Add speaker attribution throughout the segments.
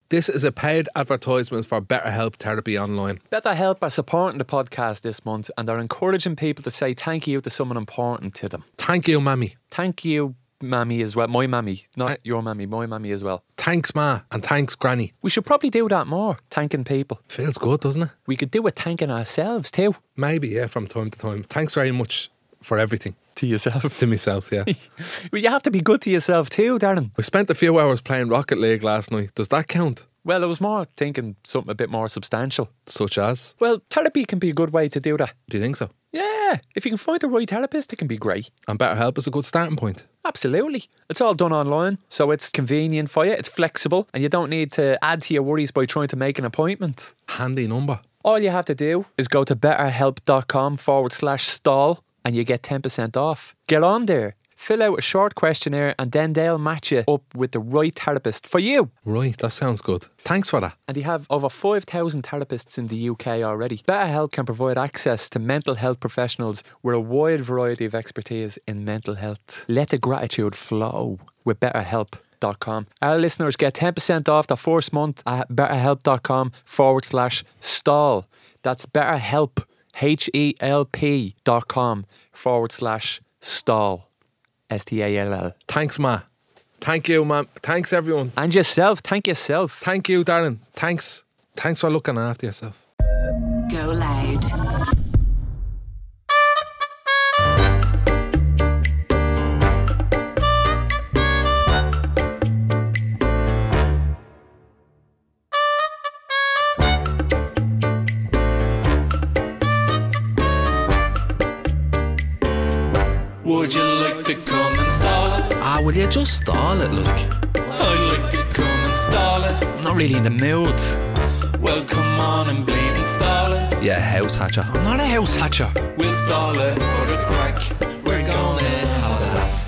Speaker 1: This is a paid advertisement for BetterHelp Therapy Online.
Speaker 2: BetterHelp are supporting the podcast this month and they're encouraging people to say thank you to someone important to them.
Speaker 1: Thank you, Mammy.
Speaker 2: Thank you, Mammy, as well. My Mammy. Not your Mammy, my Mammy as well.
Speaker 1: Thanks, Ma, and thanks, Granny.
Speaker 2: We should probably do that more, thanking people.
Speaker 1: Feels good, doesn't it?
Speaker 2: We could do it thanking ourselves too.
Speaker 1: Maybe, yeah, from time to time. Thanks very much for everything.
Speaker 2: To yourself.
Speaker 1: To myself, yeah.
Speaker 2: Well, you have to be good to yourself too, Darren.
Speaker 1: We spent a few hours playing Rocket League last night. Does that count?
Speaker 2: Well, I was more thinking something a bit more substantial.
Speaker 1: Such as?
Speaker 2: Well, therapy can be a good way to do that.
Speaker 1: Do you think so?
Speaker 2: Yeah, if you can find the right therapist, it can be great.
Speaker 1: And BetterHelp is a good starting point.
Speaker 2: Absolutely. It's all done online, so it's convenient for you, it's flexible, and you don't need to add to your worries by trying to make an appointment.
Speaker 1: Handy number.
Speaker 2: All you have to do is go to betterhelp.com/stall and you get 10% off. Get on there, fill out a short questionnaire, and then they'll match you up with the right therapist for you.
Speaker 1: Right, that sounds good. Thanks for that.
Speaker 2: And they have over 5,000 therapists in the UK already. BetterHelp can provide access to mental health professionals with a wide variety of expertise in mental health. Let the gratitude flow with BetterHelp.com. Our listeners get 10% off the first month at betterhelp.com/stall. That's BetterHelp, HELP.com/stall. STALL.
Speaker 1: Thanks, Ma. Thank you, Ma'am. Thanks, everyone.
Speaker 2: And yourself. Thank yourself.
Speaker 1: Thank you, Darren. Thanks. Thanks for looking after yourself.
Speaker 3: Go loud.
Speaker 4: Would you like to come and stall it?
Speaker 5: Will you just stall it, look?
Speaker 4: I'd like to come and stall it.
Speaker 5: I'm not really in the mood.
Speaker 4: Well, come on and bleed and stall it.
Speaker 5: Yeah, house hatcher. I'm not a house hatcher.
Speaker 4: We'll stall it for the crack. We're gonna have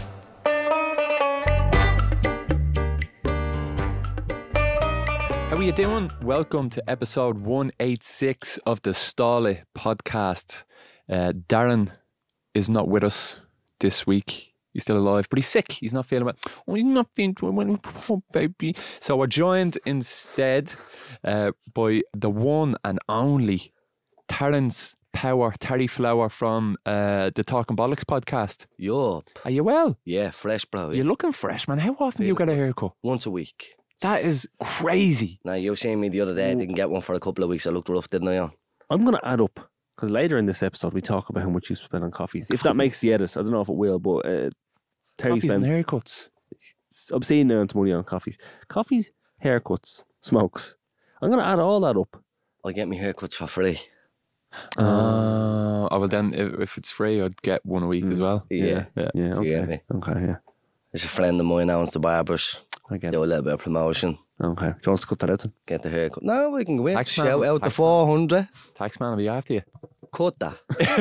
Speaker 4: a laugh.
Speaker 2: How are you doing? Welcome to episode 186 of the Stall It podcast. Darren is not with us this week. He's still alive, but he's sick. He's not feeling well. Oh, he's not feeling well, oh, baby. So we're joined instead by the one and only Terence Power, Terry Flower from the Talking Bollocks podcast.
Speaker 6: Yup.
Speaker 2: Are you well?
Speaker 6: Yeah, fresh, bro.
Speaker 2: You're looking fresh, man. How often do you get a haircut?
Speaker 6: Once a week.
Speaker 2: That is crazy.
Speaker 6: Now, you were saying me the other day I didn't get one for a couple of weeks. I looked rough, didn't I?
Speaker 7: I'm going to add up, because later in this episode we talk about how much you spend on coffees. If that makes the edit, I don't know if it will, but Terry
Speaker 2: Coffees and
Speaker 7: spends
Speaker 2: haircuts.
Speaker 7: obscene amount of money on coffees. Coffees, haircuts, smokes. I'm going to add all that up.
Speaker 6: I get my haircuts for free.
Speaker 2: Oh, well then, if it's free, I'd get one a week as well.
Speaker 6: Yeah.
Speaker 7: Yeah,
Speaker 6: Do you get
Speaker 7: okay.
Speaker 6: me?
Speaker 7: Okay, yeah.
Speaker 6: There's a friend of mine owns the barbers.
Speaker 7: I get
Speaker 6: Do
Speaker 7: it.
Speaker 6: a little bit of promotion.
Speaker 7: Okay. Do you want us to cut that out then?
Speaker 6: Get the haircut. No, we can go in.
Speaker 2: Tax man,
Speaker 6: Shout out the
Speaker 2: tax man.
Speaker 6: 400.
Speaker 2: Taxman will be after you.
Speaker 6: Cut that.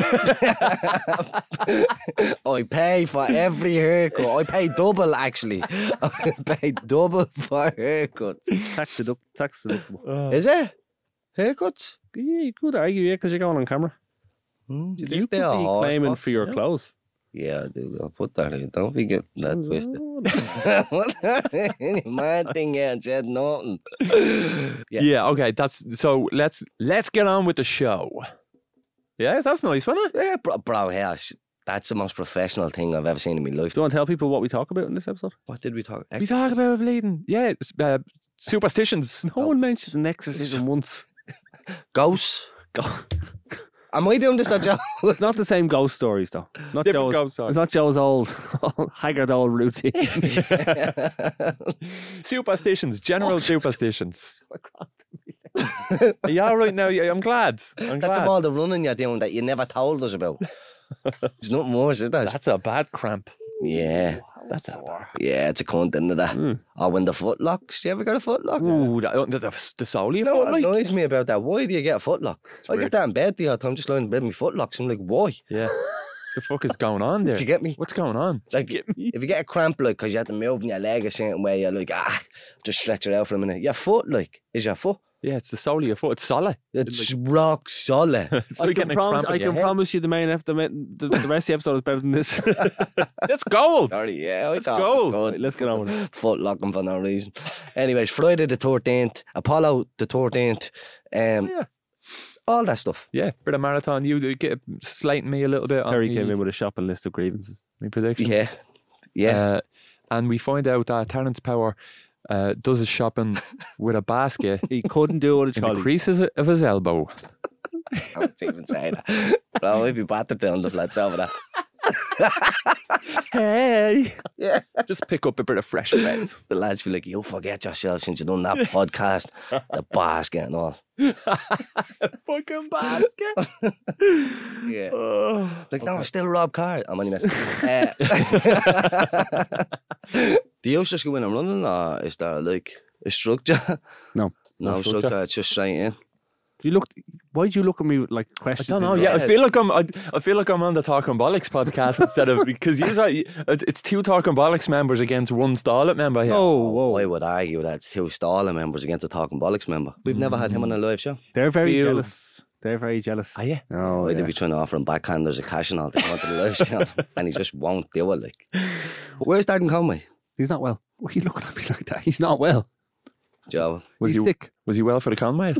Speaker 6: I pay for every haircut. I pay double, actually. I pay double for haircuts.
Speaker 7: Tax deductible.
Speaker 6: Is it? Haircuts?
Speaker 7: Yeah, you could argue, yeah, because you're going on camera.
Speaker 6: Do you
Speaker 7: You
Speaker 6: think
Speaker 7: could
Speaker 6: they are
Speaker 7: be
Speaker 6: horse
Speaker 7: claiming
Speaker 6: box,
Speaker 7: for your
Speaker 6: yeah?
Speaker 7: clothes.
Speaker 6: Yeah, I do. I'll put that in. Don't forget that twisted. Mad thing, yeah, said nothing.
Speaker 2: Yeah. Okay. So. Let's get on with the show. Yeah, that's nice, wasn't it?
Speaker 6: Yeah, bro, yeah, that's the most professional thing I've ever seen in my life.
Speaker 7: Do you want to tell people what we talk about in this episode?
Speaker 6: What did we talk?
Speaker 2: We talk about bleeding. Yeah, superstitions.
Speaker 7: No one mentioned an exorcism once.
Speaker 6: Ghosts.
Speaker 7: Go-
Speaker 6: Am I doing this or Joe?
Speaker 7: It's not the same ghost stories, though. Not
Speaker 2: Different
Speaker 7: Joe's,
Speaker 2: ghost stories.
Speaker 7: It's not Joe's old haggard old routine.
Speaker 2: Superstitions. General superstitions. Are you all right now? Yeah, I'm glad. I'm
Speaker 6: That's
Speaker 2: glad.
Speaker 6: all the running you're doing that you never told us about. There's nothing worse, is there?
Speaker 2: That's a bad cramp.
Speaker 6: Yeah.
Speaker 2: That's a bad.
Speaker 6: Yeah, it's a cunt, isn't it? Or when the foot locks. Do you ever get a foot lock?
Speaker 2: Ooh, the soul of your
Speaker 6: No,
Speaker 2: foot,
Speaker 6: what
Speaker 2: like.
Speaker 6: annoys me about that. Why do you get a foot lock? I
Speaker 2: weird.
Speaker 6: get that in bed the other time, just lying in bed, my foot locks. I'm like, why?
Speaker 2: Yeah. The fuck is going on there?
Speaker 6: Do you get me?
Speaker 2: What's going on?
Speaker 6: Like, if you get a cramp, like, because you have to move your leg a certain way, you're like, just stretch it out for a minute. Your foot, like, is your foot.
Speaker 2: Yeah, it's the sole of your foot. It's solid.
Speaker 6: It's rock solid.
Speaker 2: It's like getting a cramp in
Speaker 7: I
Speaker 2: your
Speaker 7: can
Speaker 2: head.
Speaker 7: promise you the rest of the episode is better than this.
Speaker 2: That's gold.
Speaker 6: Sorry, yeah, I thought
Speaker 2: gold.
Speaker 6: it was good.
Speaker 7: Let's get on with it.
Speaker 6: Foot locking for no reason. Anyways, Friday the 13th, Apollo the 13th,
Speaker 2: Yeah.
Speaker 6: all that stuff.
Speaker 2: Yeah, bit of marathon. You get slating me a little bit on
Speaker 7: Terry
Speaker 2: me,
Speaker 7: came in with a shopping list of grievances.
Speaker 2: me predictions.
Speaker 6: Yeah, yeah.
Speaker 2: And we find out that Terence Power does his shopping with a basket
Speaker 7: He couldn't do it with a
Speaker 2: in the
Speaker 7: trolley.
Speaker 2: creases of his elbow.
Speaker 6: I won't even say that. Bro, I'd be battered down the flats over that.
Speaker 2: Hey.
Speaker 6: Yeah.
Speaker 2: Just pick up a bit of fresh bread.
Speaker 6: The lads feel like, you forget yourself since you done that podcast, the basket and all.
Speaker 2: Fucking basket.
Speaker 6: Yeah.
Speaker 2: Oh.
Speaker 6: Like, no, I still rob cars. I'm only messing. Do you just go in and running, or is there like a structure?
Speaker 7: No.
Speaker 6: No
Speaker 2: structure.
Speaker 6: structure, it's just straight in.
Speaker 7: Why did you look at me with like
Speaker 2: I
Speaker 7: questions?
Speaker 2: don't know.
Speaker 7: in
Speaker 2: Yeah,
Speaker 7: your
Speaker 2: I
Speaker 7: head?
Speaker 2: feel like I'm on the Talking Bollocks podcast instead of because it's two Talking Bollocks members against one Starlet member here.
Speaker 7: Oh,
Speaker 6: I
Speaker 7: whoa.
Speaker 6: would argue that's two Stalin members against a Talking Bollocks member. We've never had him on a live show.
Speaker 7: They're very
Speaker 2: Feels-
Speaker 7: jealous. They're very jealous.
Speaker 2: Ah, yeah.
Speaker 7: Oh,
Speaker 6: They'd
Speaker 7: yeah.
Speaker 6: be trying to offer him backhanders of cash and all. They want the live show, and he just won't do it. Like, where's Darren Conway?
Speaker 7: He's not well. Why are you looking at me like that? He's not well.
Speaker 6: Joe,
Speaker 2: Was
Speaker 7: He's
Speaker 2: he
Speaker 7: sick.
Speaker 2: was he well for the Conways?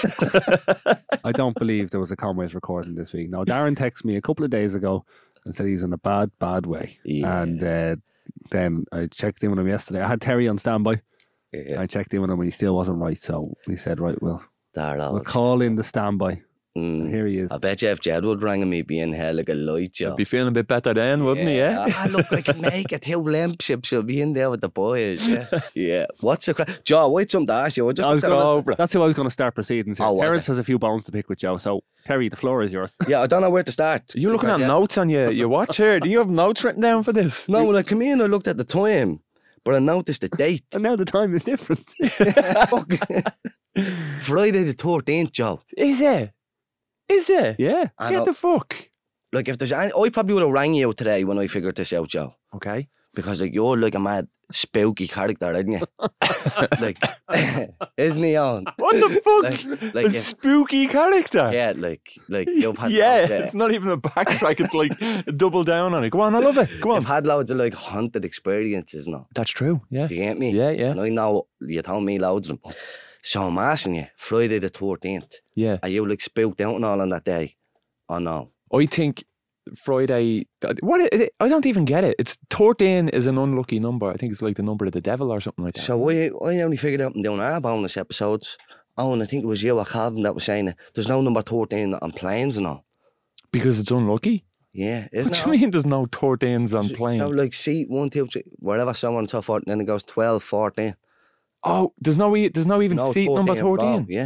Speaker 7: I don't believe there was a Conway's recording this week. Now, Darren texted me a couple of days ago and said he's in a bad way.
Speaker 6: Yeah.
Speaker 7: And then I checked in with him yesterday. I had Terry on standby.
Speaker 6: yeah,
Speaker 7: I checked in with him and he still wasn't right. So we said, right, we'll
Speaker 6: Darrell.
Speaker 7: call in the standby. And here he is.
Speaker 6: I bet you if Jed would ring me being hell like a light, Joe.
Speaker 2: Be feeling a bit better then, wouldn't he? Yeah.
Speaker 6: Ah, look, I can make it. Two lamp she'll be in there with the boys. Yeah. Yeah. What's the crack? Joe, wait, something to ask you. I just
Speaker 7: I was
Speaker 6: looked at
Speaker 7: gonna,
Speaker 6: it.
Speaker 2: bro.
Speaker 7: that's who I was going to start proceedings here.
Speaker 6: Oh, was
Speaker 7: Terence
Speaker 6: it?
Speaker 7: has a few bones to pick with Joe. So, Terry, the floor is yours.
Speaker 6: Yeah, I don't know where to start.
Speaker 2: Are you looking at
Speaker 6: Because, yeah.
Speaker 2: notes on your watch here? Do you have notes written down for this?
Speaker 6: No, when I come in, I looked at the time, but I noticed the date.
Speaker 7: And now the time is different.
Speaker 6: Fuck. Friday the 13th, Joe.
Speaker 2: Is it? Is it?
Speaker 7: yeah.
Speaker 6: I
Speaker 2: Get
Speaker 6: know.
Speaker 2: the fuck.
Speaker 6: Like, if there's any, I probably would have rang you today when I figured this out, Joe.
Speaker 2: Okay.
Speaker 6: Because, like, you're like a mad spooky character, isn't you? Like, isn't he on?
Speaker 2: What the fuck?
Speaker 6: Like
Speaker 2: a
Speaker 6: if-
Speaker 2: spooky character.
Speaker 6: Yeah, like you've had
Speaker 2: Yeah,
Speaker 6: loads of-
Speaker 2: it's not even a backtrack. It's like a double down on it. Go on, I love it. Go
Speaker 6: You've
Speaker 2: on.
Speaker 6: had loads of like haunted experiences now.
Speaker 2: That's true. Yeah.
Speaker 6: Do you get me?
Speaker 2: Yeah, yeah.
Speaker 6: And I know you told me loads of them. So I'm asking you, Friday the 13th,
Speaker 2: Yeah.
Speaker 6: are you like spooked out and all on that day? Or no?
Speaker 2: I think Friday. I don't even get it. It's 13 is an unlucky number. I think it's like the number of the devil or something like that.
Speaker 6: So I only figured out in doing our bonus episodes. Oh, and I think it was you or Calvin that was saying it. There's no number 13 on planes and all.
Speaker 2: Because it's unlucky.
Speaker 6: Yeah, isn't
Speaker 2: What
Speaker 6: it?
Speaker 2: do you mean there's no 13s on
Speaker 6: So
Speaker 2: planes?
Speaker 6: like seat 1, 2, 3, wherever, so on and so forth, and then it goes 12, 14.
Speaker 2: Oh, there's no even
Speaker 6: No,
Speaker 2: seat number
Speaker 6: 14,
Speaker 2: 13.
Speaker 6: yeah.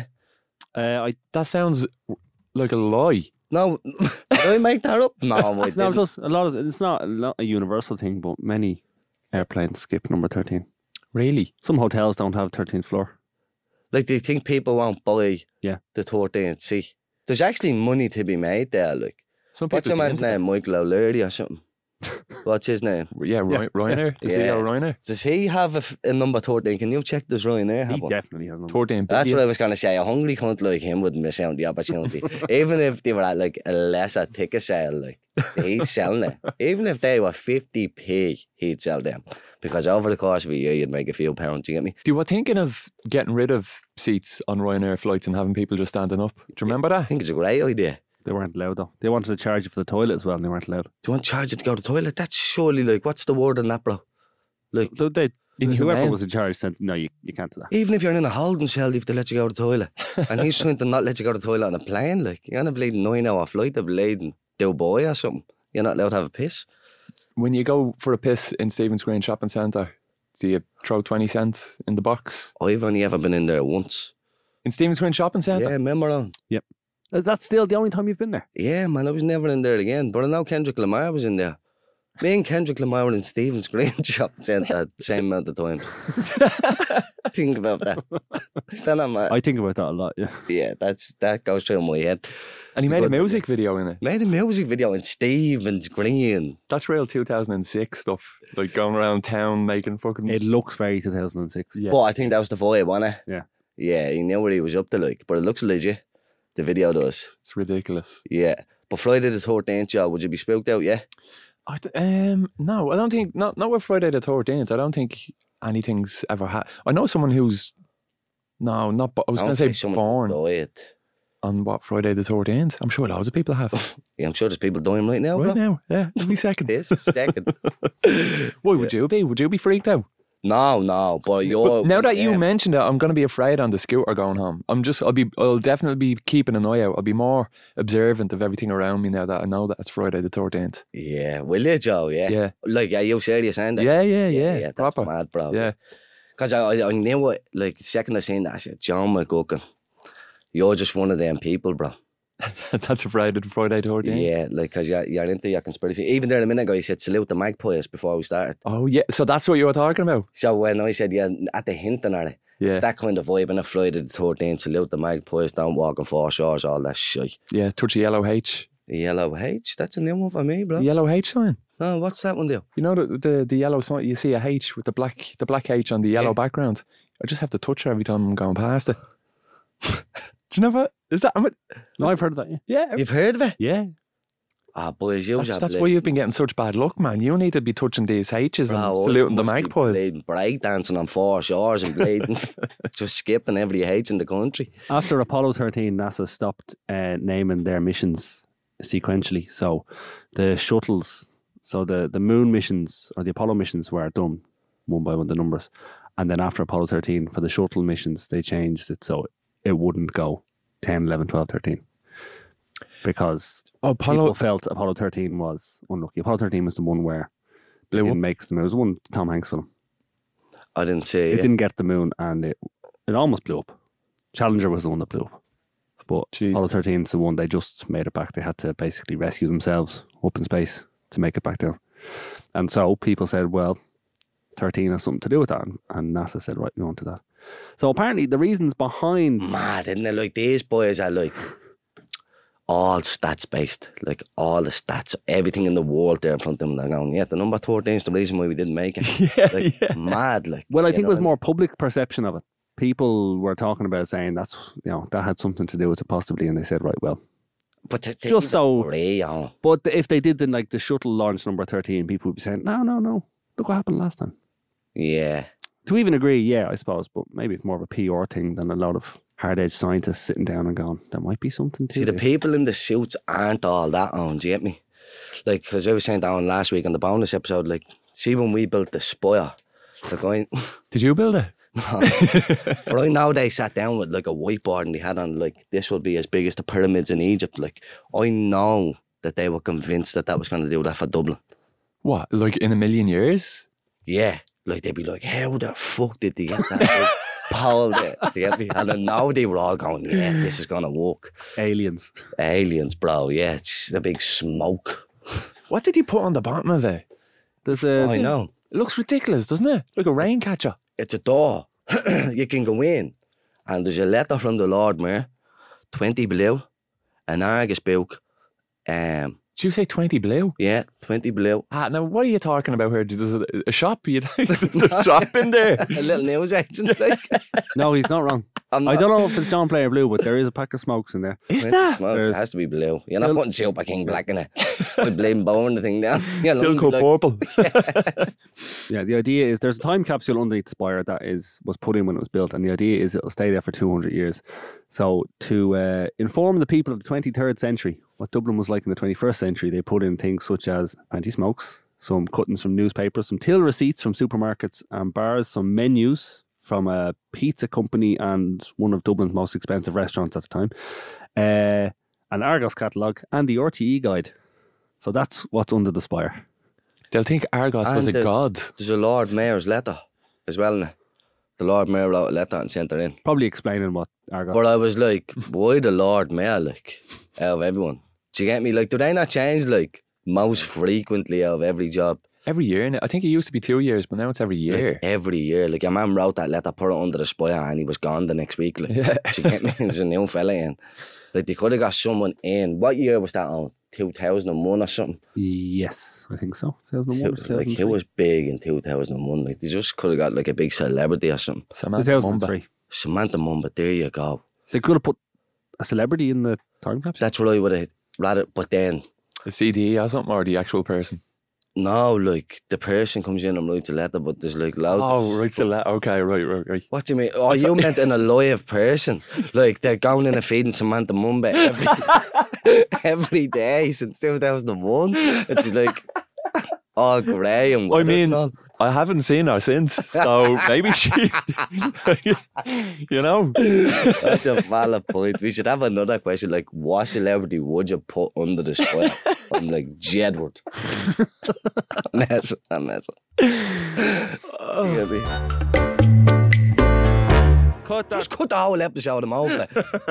Speaker 2: That sounds like a lie.
Speaker 6: No, did I make that up? No, I
Speaker 7: No, it
Speaker 6: didn't.
Speaker 7: does. It's not a universal thing, but many airplanes skip number 13.
Speaker 2: Really?
Speaker 7: Some hotels don't have 13th floor.
Speaker 6: Like, do you think people won't buy
Speaker 7: Yeah.
Speaker 6: the 13th seat? There's actually money to be made there, like.
Speaker 2: Some
Speaker 6: What's
Speaker 2: people
Speaker 6: your
Speaker 2: get
Speaker 6: man's
Speaker 2: into
Speaker 6: name? Michael O'Leary or something? What's his name?
Speaker 2: it. Yeah, Ryanair. Does he
Speaker 6: Yeah.
Speaker 2: have Ryanair?
Speaker 6: Does he have a number 13? Can you check does Ryanair
Speaker 7: He
Speaker 6: have one?
Speaker 7: definitely has number.
Speaker 2: 13.
Speaker 6: That's what I was going to say. A hungry cunt like him wouldn't miss out on the opportunity. Even if they were at like a lesser ticket sale, like he's selling it. Even if they were 50p, he'd sell them. Because over the course of a year, you'd make a few pounds. You get me?
Speaker 2: You were thinking of getting rid of seats on Ryanair flights and having people just standing up. Do you remember
Speaker 6: I
Speaker 2: that?
Speaker 6: think it's a great idea.
Speaker 7: They weren't allowed though. They wanted to charge you for the toilet as well, and they weren't allowed.
Speaker 6: Do you want to charge it to go to the toilet? That's surely like, what's the word on that, bro? Like,
Speaker 7: Whoever
Speaker 2: Inhumane.
Speaker 7: was in charge said, no, you can't do that.
Speaker 6: even if you're in a holding cell, they have to let you go to the toilet. And he's trying to not let you go to the toilet on a plane. Like, you're on a bleeding 9-hour flight to bleeding Dubai or something. You're not allowed to have a piss.
Speaker 2: When you go for a piss in Stephen's Green Shopping Centre, do you throw 20 cents in the box?
Speaker 6: I've only ever been in there once.
Speaker 2: In Stephen's Green Shopping
Speaker 6: Yeah,
Speaker 2: Centre?
Speaker 6: remember on?
Speaker 7: That's still the only time you've been there.
Speaker 6: Yeah, man, I was never in there again. But I know Kendrick Lamar was in there. Me and Kendrick Lamar were in Stephen's Green Shopping Centre at the same amount of times. Think about that. Still not mad.
Speaker 7: I think about that a lot, yeah.
Speaker 6: Yeah, that goes through my head.
Speaker 2: And he
Speaker 6: It's
Speaker 2: made a
Speaker 6: good,
Speaker 2: music video in it.
Speaker 6: Made a music video in Stephen's Green.
Speaker 2: That's real 2006 stuff. Like going around town making fucking...
Speaker 7: It looks very 2006.
Speaker 2: yeah.
Speaker 6: But I think that was the vibe, wasn't it?
Speaker 7: Yeah.
Speaker 6: Yeah, he knew what he was up to, like. But it looks legit. The video does.
Speaker 2: It's ridiculous.
Speaker 6: Yeah. But Friday the 13th, Joe, would you be spooked out, yeah?
Speaker 2: No, I don't think, not with Friday the 13th. I don't think anything's ever happened. I know someone who's, I was going to say born on what, Friday the 13th? I'm sure loads of people have.
Speaker 6: Yeah, I'm sure there's people dying right now,
Speaker 2: Right
Speaker 6: bro.
Speaker 2: now, yeah, every second.
Speaker 6: This second.
Speaker 2: Why would you be? Would you be freaked out?
Speaker 6: No, but you're...
Speaker 2: Now that you mentioned it, I'm going to be afraid on the scooter going home. I'll definitely be keeping an eye out. I'll be more observant of everything around me now that I know that it's Friday the 13th.
Speaker 6: Yeah, will you, Joe? Yeah.
Speaker 2: Yeah.
Speaker 6: Like, are you serious saying that?
Speaker 2: Yeah.
Speaker 6: That's
Speaker 2: Proper.
Speaker 6: mad, bro.
Speaker 2: Yeah.
Speaker 6: Because I knew it, like, the second I seen that, I said, John McGuckin, you're just one of them people, bro.
Speaker 2: That's a Friday the 13th.
Speaker 6: Yeah, like, because you're into your conspiracy. Even there a minute ago, you said salute the magpies before we started.
Speaker 2: Oh, yeah. So that's what you were talking about?
Speaker 6: So when I said, yeah, at the hinting at it,
Speaker 2: Yeah.
Speaker 6: it's that kind of vibe in a Friday the 13th, salute the magpies, don't walk on foreshores, all that shit.
Speaker 2: Yeah, touch the yellow H.
Speaker 6: The yellow H, that's a new one for me, bro.
Speaker 2: The yellow H sign.
Speaker 6: No, what's that one do?
Speaker 2: You know the yellow sign, you see a H with the black H on the yellow background. I just have to touch it every time I'm going past it. Do you know what? Is that?
Speaker 7: No, I've heard of that. Yeah.
Speaker 2: Yeah.
Speaker 6: You've heard of it?
Speaker 7: Yeah.
Speaker 6: Ah, boys, you
Speaker 2: That's why you've been getting such bad luck, man. You need to be touching these H's and saluting the magpies.
Speaker 6: Bleeding break dancing on foreshores and bleeding, just skipping every H in the country.
Speaker 7: After Apollo 13, NASA stopped naming their missions sequentially. So the shuttles, the moon missions or the Apollo missions were done one by one, the numbers. And then after Apollo 13, for the shuttle missions, they changed it so it wouldn't go 10, 11, 12, 13. Because people felt Apollo 13 was unlucky. Apollo 13 was the one where it didn't make the moon. It was the one Tom Hanks film.
Speaker 6: I didn't see
Speaker 7: it. Didn't get the moon and it almost blew up. Challenger was the one that blew up. But Apollo 13 is the one they just made it back. They had to basically rescue themselves up in space to make it back down. And so people said, well, 13 has something to do with that. And NASA said, right, we're on to that. So apparently the reasons behind...
Speaker 6: Mad, isn't it? Like, these boys are like all stats based. Like, all the stats, everything in the world there in front of them. They're going, yeah, the number 13 is the reason why we didn't make it. Mad, like.
Speaker 7: Well, I think it was more public perception of it. People were talking about saying that's, that had something to do with it possibly. And they said, right, well,
Speaker 6: but
Speaker 7: just so.
Speaker 6: Real.
Speaker 7: But if they did the shuttle launch number 13, people would be saying, no. Look what happened last time.
Speaker 6: Yeah.
Speaker 7: To even agree, yeah, I suppose, but maybe it's more of a PR thing than a lot of hard-edged scientists sitting down and going, there might be something to
Speaker 6: See,
Speaker 7: it.
Speaker 6: the people in the suits aren't all that on, do you get me? Like, because I was saying down last week on the bonus episode, like, see when we built the Spire, they're going...
Speaker 2: Did you build it?
Speaker 6: No. But I know they sat down with like a whiteboard and they had on like, this will be as big as the pyramids in Egypt. Like, I know that they were convinced that was going to do that for Dublin.
Speaker 2: What, like in a million years?
Speaker 6: Yeah. Like, they'd be like, how the fuck did they get that big pole there? Do you get me? And now they were all going, yeah, this is going to work.
Speaker 7: Aliens,
Speaker 6: bro. Yeah, it's a big smoke.
Speaker 2: What did he put on the bottom of it?
Speaker 6: I know.
Speaker 2: It looks ridiculous, doesn't it? Like a rain catcher.
Speaker 6: It's a door. You can go in. And there's a letter from the Lord Mayor, 20 blue, an Argus book.
Speaker 2: Did you say 20 blue?
Speaker 6: Yeah, 20 blue.
Speaker 2: Now what are you talking about here? There's a shop? There's a shop in there?
Speaker 6: A little news agent, like.
Speaker 7: No, he's not wrong. I don't know if it's John Player Blue, but there is a pack of smokes in there.
Speaker 2: Is that?
Speaker 6: Well, it has to be blue. You're not putting Super King Black in it. I blame bowing the thing down.
Speaker 2: Silco purple.
Speaker 7: Yeah, the idea is there's a time capsule underneath the spire that was put in when it was built, and the idea is it'll stay there for 200 years. So to inform the people of the 23rd century what Dublin was like in the 21st century, they put in things such as anti-smokes, some cuttings from newspapers, some till receipts from supermarkets and bars, some menus from a pizza company and one of Dublin's most expensive restaurants at the time, an Argos catalogue, and the RTE guide. So that's what's under the spire.
Speaker 2: They'll think Argos was a god.
Speaker 6: There's a Lord Mayor's letter as well. Now. The Lord Mayor wrote a letter and sent her in.
Speaker 7: Probably explaining what Argos...
Speaker 6: But I was like, why the Lord Mayor, like, out of everyone? Do you get me? Like, do they not change, like, most frequently out of every job?
Speaker 2: Every year. I think it used to be 2 years, but now it's every year.
Speaker 6: Like, every year. Like, your man wrote that letter, put it under the spire, and he was gone the next week. Like,
Speaker 2: yeah.
Speaker 6: Do you get me? There's a new fella in. Like, they could have got someone in. What year was that on? 2001 or something?
Speaker 7: Yes, I think so. 2001,
Speaker 6: like, it was big in 2001. Like, they just could have got, like, a big celebrity or something.
Speaker 7: 2003.
Speaker 6: Samantha Mumba, there you go.
Speaker 7: They could have put a celebrity in the time capsule.
Speaker 6: That's what I would have rather, but then,
Speaker 2: A CDE or something, or the actual person?
Speaker 6: no, like, the person comes in and writes a letter, but there's like loads of...
Speaker 2: right. Okay, right.
Speaker 6: What do you mean? Oh, you meant in a live person. Like, they're going in and feeding Samantha Mumba every day since 2001. It's just like, oh, Graham.
Speaker 2: I mean, I haven't seen her since, so maybe she, you know.
Speaker 6: That's a valid point. We should have another question, like, what celebrity would you put under the spell? I'm like, Jedward. I'm messing.
Speaker 7: Cut that.
Speaker 6: Just cut the whole episode of them over.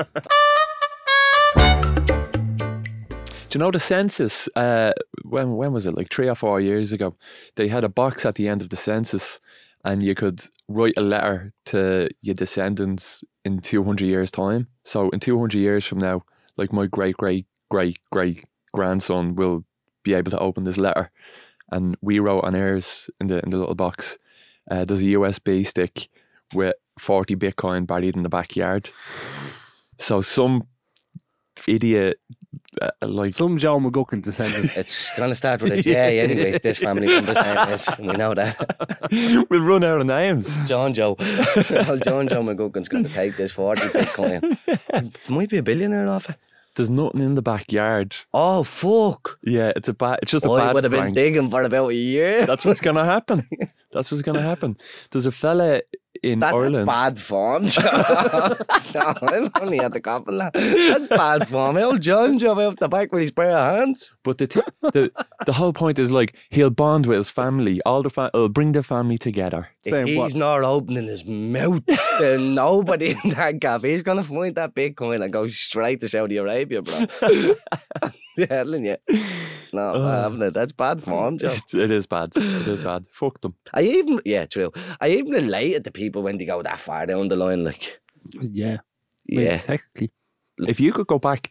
Speaker 2: Do you know the census? When was it? Like 3 or 4 years ago, they had a box at the end of the census, and you could write a letter to your descendants in 200 years' time. So in 200 years from now, like my great grandson will be able to open this letter, and we wrote on ours in the little box. There's a USB stick with 40 Bitcoin buried in the backyard. So some idiot. Like
Speaker 7: Some Joe McGuckin descendant.
Speaker 6: It's going to start with a J anyway. This family member's name is. We know that.
Speaker 2: we'll run out of names.
Speaker 6: John Joe. Well, John Joe McGuckin's going to take this 40 Bitcoin. Might be a billionaire off it.
Speaker 2: There's nothing in the backyard.
Speaker 6: Oh, fuck.
Speaker 2: Yeah, it's just a
Speaker 6: I
Speaker 2: bad
Speaker 6: would have been
Speaker 2: prank.
Speaker 6: digging for about a year.
Speaker 2: That's what's gonna happen. That's what's gonna happen. There's a fella in
Speaker 6: That's
Speaker 2: Ireland.
Speaker 6: bad form, John. No, I'm only at the couple. That's bad form. Old John Joe out the back with his pair of hands.
Speaker 2: But the whole point is like he'll bond with his family. He'll bring the family together.
Speaker 7: Saying
Speaker 6: He's
Speaker 7: what?
Speaker 6: not opening his mouth. There's nobody in that cafe. He's going to find that Bitcoin and go straight to Saudi Arabia, bro. Yeah, telling you. No, I haven't. That's bad form, Joe.
Speaker 2: It is bad. It is bad. Fuck them.
Speaker 6: True. I even relate to people when they go that far down the line, like,
Speaker 7: Yeah. I mean,
Speaker 6: yeah.
Speaker 7: technically.
Speaker 2: If you could go back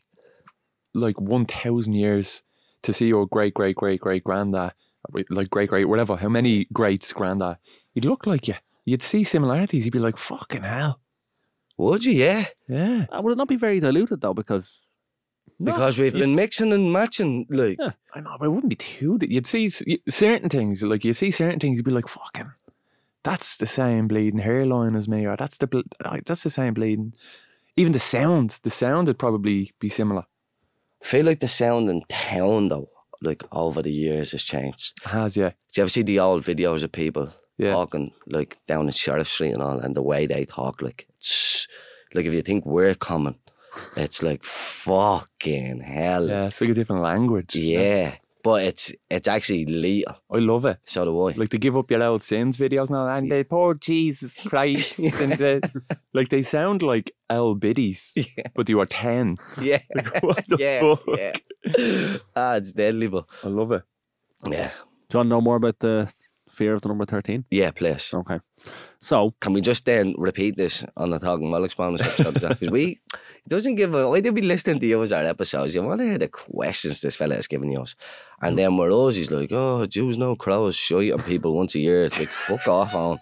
Speaker 2: like 1,000 years to see your great granddad, like great whatever, how many greats granddad, he'd look like you. You'd see similarities. You'd be like, fucking hell.
Speaker 6: Would you? Yeah.
Speaker 2: Yeah.
Speaker 7: Would it not be very diluted though? Because
Speaker 6: Because we've been mixing and matching, like.
Speaker 7: Yeah.
Speaker 2: I know, but it wouldn't be too. You'd see certain things, you'd be like, fucking, that's the same bleeding hairline as me, or that's the same bleeding. Even the sound would probably be similar.
Speaker 6: I feel like the sound in town, though, like over the years has changed.
Speaker 2: It has, yeah.
Speaker 6: Do you ever see the old videos of people
Speaker 2: Yeah.
Speaker 6: talking, like, down in Sheriff Street and all, and the way they talk, like, it's, like, if you think we're common, it's like, fucking hell.
Speaker 2: Yeah, it's like a different language.
Speaker 6: Yeah. But it's actually lethal.
Speaker 2: I love it.
Speaker 6: So do I.
Speaker 2: Like to give up your old sins videos now, and they poor Jesus Christ, and like they sound like old biddies, but you were 10.
Speaker 6: Yeah.
Speaker 2: Like, what the fuck?
Speaker 6: Yeah. It's deadly, but
Speaker 2: I love it.
Speaker 6: yeah.
Speaker 7: do you want to know more about the fear of the number 13?
Speaker 6: Yeah, please.
Speaker 7: Okay. So,
Speaker 6: Can we just then repeat this on the Talking Bollocks bonus episode? Because it doesn't give a... Why do we listen to yours, our episodes? You want to hear the questions this fella is giving us. And then we're always, he's like, oh, Jews know crows shite on people once a year. It's like, fuck off on.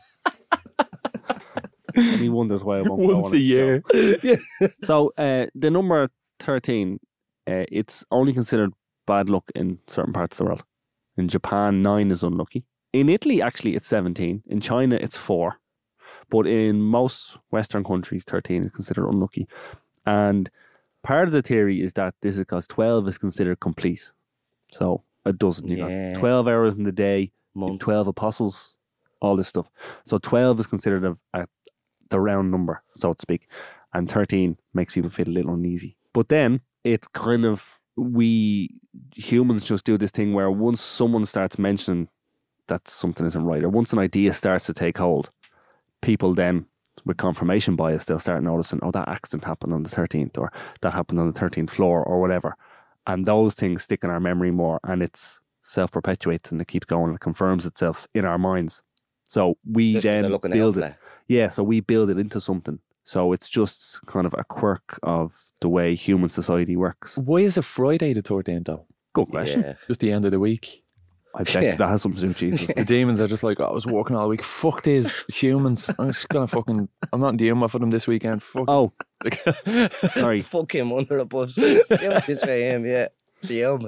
Speaker 7: he wonders why I won't go
Speaker 2: Once
Speaker 7: on
Speaker 2: a
Speaker 7: his show.
Speaker 2: year.
Speaker 7: So, the number 13, it's only considered bad luck in certain parts of the world. In Japan, 9 is unlucky. In Italy, actually, it's 17. In China, it's 4. But in most Western countries, 13 is considered unlucky. And part of the theory is that this is because 12 is considered complete. So, a dozen. You
Speaker 6: Yeah.
Speaker 7: got 12 hours in the day,
Speaker 6: Month.
Speaker 7: 12 apostles, all this stuff. So 12 is considered the round number, so to speak. And 13 makes people feel a little uneasy. But then it's kind of, we humans just do this thing where once someone starts mentioning that something isn't right, or once an idea starts to take hold, people then, with confirmation bias, they'll start noticing, oh, that accident happened on the 13th, or that happened on the 13th floor, or whatever. And those things stick in our memory more, and it's self-perpetuates and it keeps going and it confirms itself in our minds. So we
Speaker 6: Just 'cause they're
Speaker 7: then
Speaker 6: looking
Speaker 7: build
Speaker 6: out
Speaker 7: it.
Speaker 6: for that.
Speaker 7: Yeah, so we build it into something. So it's just kind of a quirk of the way human society works.
Speaker 2: Why is it Friday the 13th though?
Speaker 7: Good question.
Speaker 6: Yeah.
Speaker 2: Just the end of the week.
Speaker 7: I bet that has something to do with Jesus.
Speaker 2: The demons are just like, I was walking all week. Fuck these humans. I'm just gonna fucking. I'm not dealing with them this weekend. Fuck.
Speaker 7: Oh,
Speaker 2: Like,
Speaker 7: sorry.
Speaker 6: Fuck him under the bus. Give this for him, yeah. The human.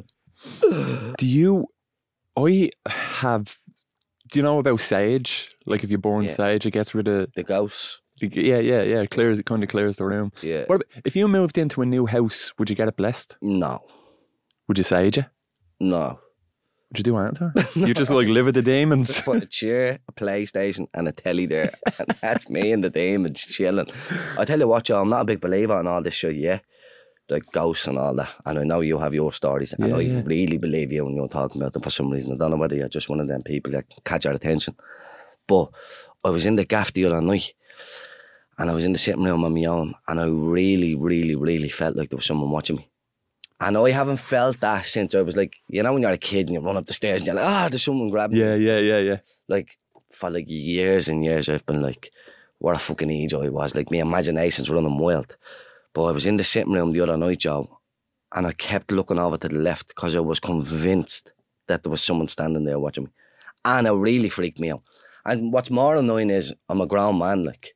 Speaker 2: do you? I have. Do you know about sage? Like if you burn
Speaker 6: Yeah.
Speaker 2: sage, it gets rid of.
Speaker 6: The ghosts.
Speaker 2: Yeah. It clears. It kind of clears the room.
Speaker 6: Yeah.
Speaker 2: What about, if you moved into a new house? Would you get it blessed?
Speaker 6: No.
Speaker 2: Would you sage it?
Speaker 6: No.
Speaker 2: Would you do anything? You just like live with the demons.
Speaker 6: Just put a chair, a PlayStation, and a telly there, and that's me and the demons chilling. I tell you what, Joe, I'm not a big believer in all this shit, yeah? Like ghosts and all that. And I know you have your stories, and
Speaker 2: Yeah,
Speaker 6: I
Speaker 2: yeah.
Speaker 6: really believe you when you're talking about them for some reason. I don't know whether you're just one of them people that catch your attention. But I was in the gaff the other night, and I was in the sitting room on my own, and I really, really, really felt like there was someone watching me. And I haven't felt that since I was like, you know, when you're a kid and you run up the stairs and you're like, there's someone grabbing me.
Speaker 2: Yeah.
Speaker 6: Like, for like years and years, I've been like, what a fucking age I was. Like, my imagination's running wild. But I was in the sitting room the other night, Joe, and I kept looking over to the left because I was convinced that there was someone standing there watching me. And it really freaked me out. And what's more annoying is I'm a grown man, like,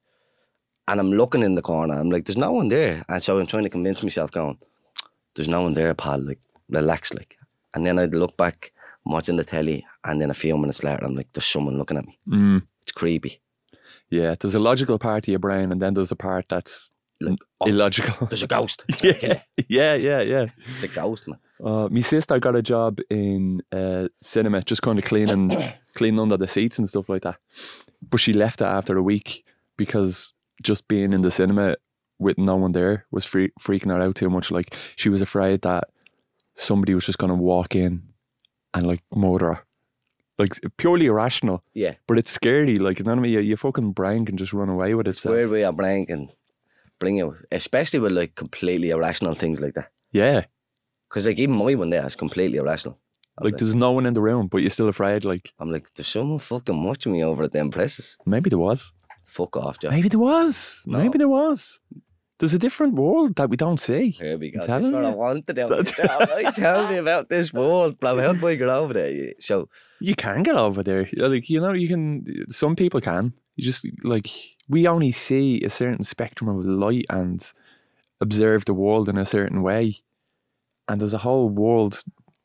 Speaker 6: and I'm looking in the corner. I'm like, there's no one there. And so I'm trying to convince myself, going, there's no one there, pal, like, relax, like. And then I'd look back, I'm watching the telly, and then a few minutes later, I'm like, there's someone looking at me. It's creepy.
Speaker 2: Yeah. There's a logical part of your brain, and then there's a part that's
Speaker 6: Like,
Speaker 2: illogical.
Speaker 6: there's a ghost.
Speaker 2: Yeah.
Speaker 6: It's a ghost, man.
Speaker 2: My sister got a job in cinema, just kind of cleaning under the seats and stuff like that. But she left it after a week because just being in the cinema with no one there was freaking her out too much. Like she was afraid that somebody was just going to walk in and like murder her. Like purely irrational,
Speaker 6: Yeah.
Speaker 2: but it's scary. Like, you know what I mean? Your fucking brain can just run away with itself.
Speaker 6: Weird way your brain can bring you, especially with like completely irrational things like that.
Speaker 2: Yeah.
Speaker 6: Because like even my one there is completely irrational.
Speaker 2: Like there's no one in the room, but you're still afraid. Like
Speaker 6: I'm like, there's someone fucking watching me over at them presses.
Speaker 2: maybe there was.
Speaker 6: Fuck off, Joe.
Speaker 2: Maybe there was.
Speaker 6: No.
Speaker 2: Maybe there was. There's a different world that we don't see.
Speaker 6: Here we go.
Speaker 2: I'm
Speaker 6: That's
Speaker 2: telling
Speaker 6: what I
Speaker 2: you.
Speaker 6: wanted to tell me about this world, bro. How do I get over there? So,
Speaker 2: You can get over there. Like, you know, you can. Some people can. You just like we only see a certain spectrum of light and observe the world in a certain way, and there's a whole world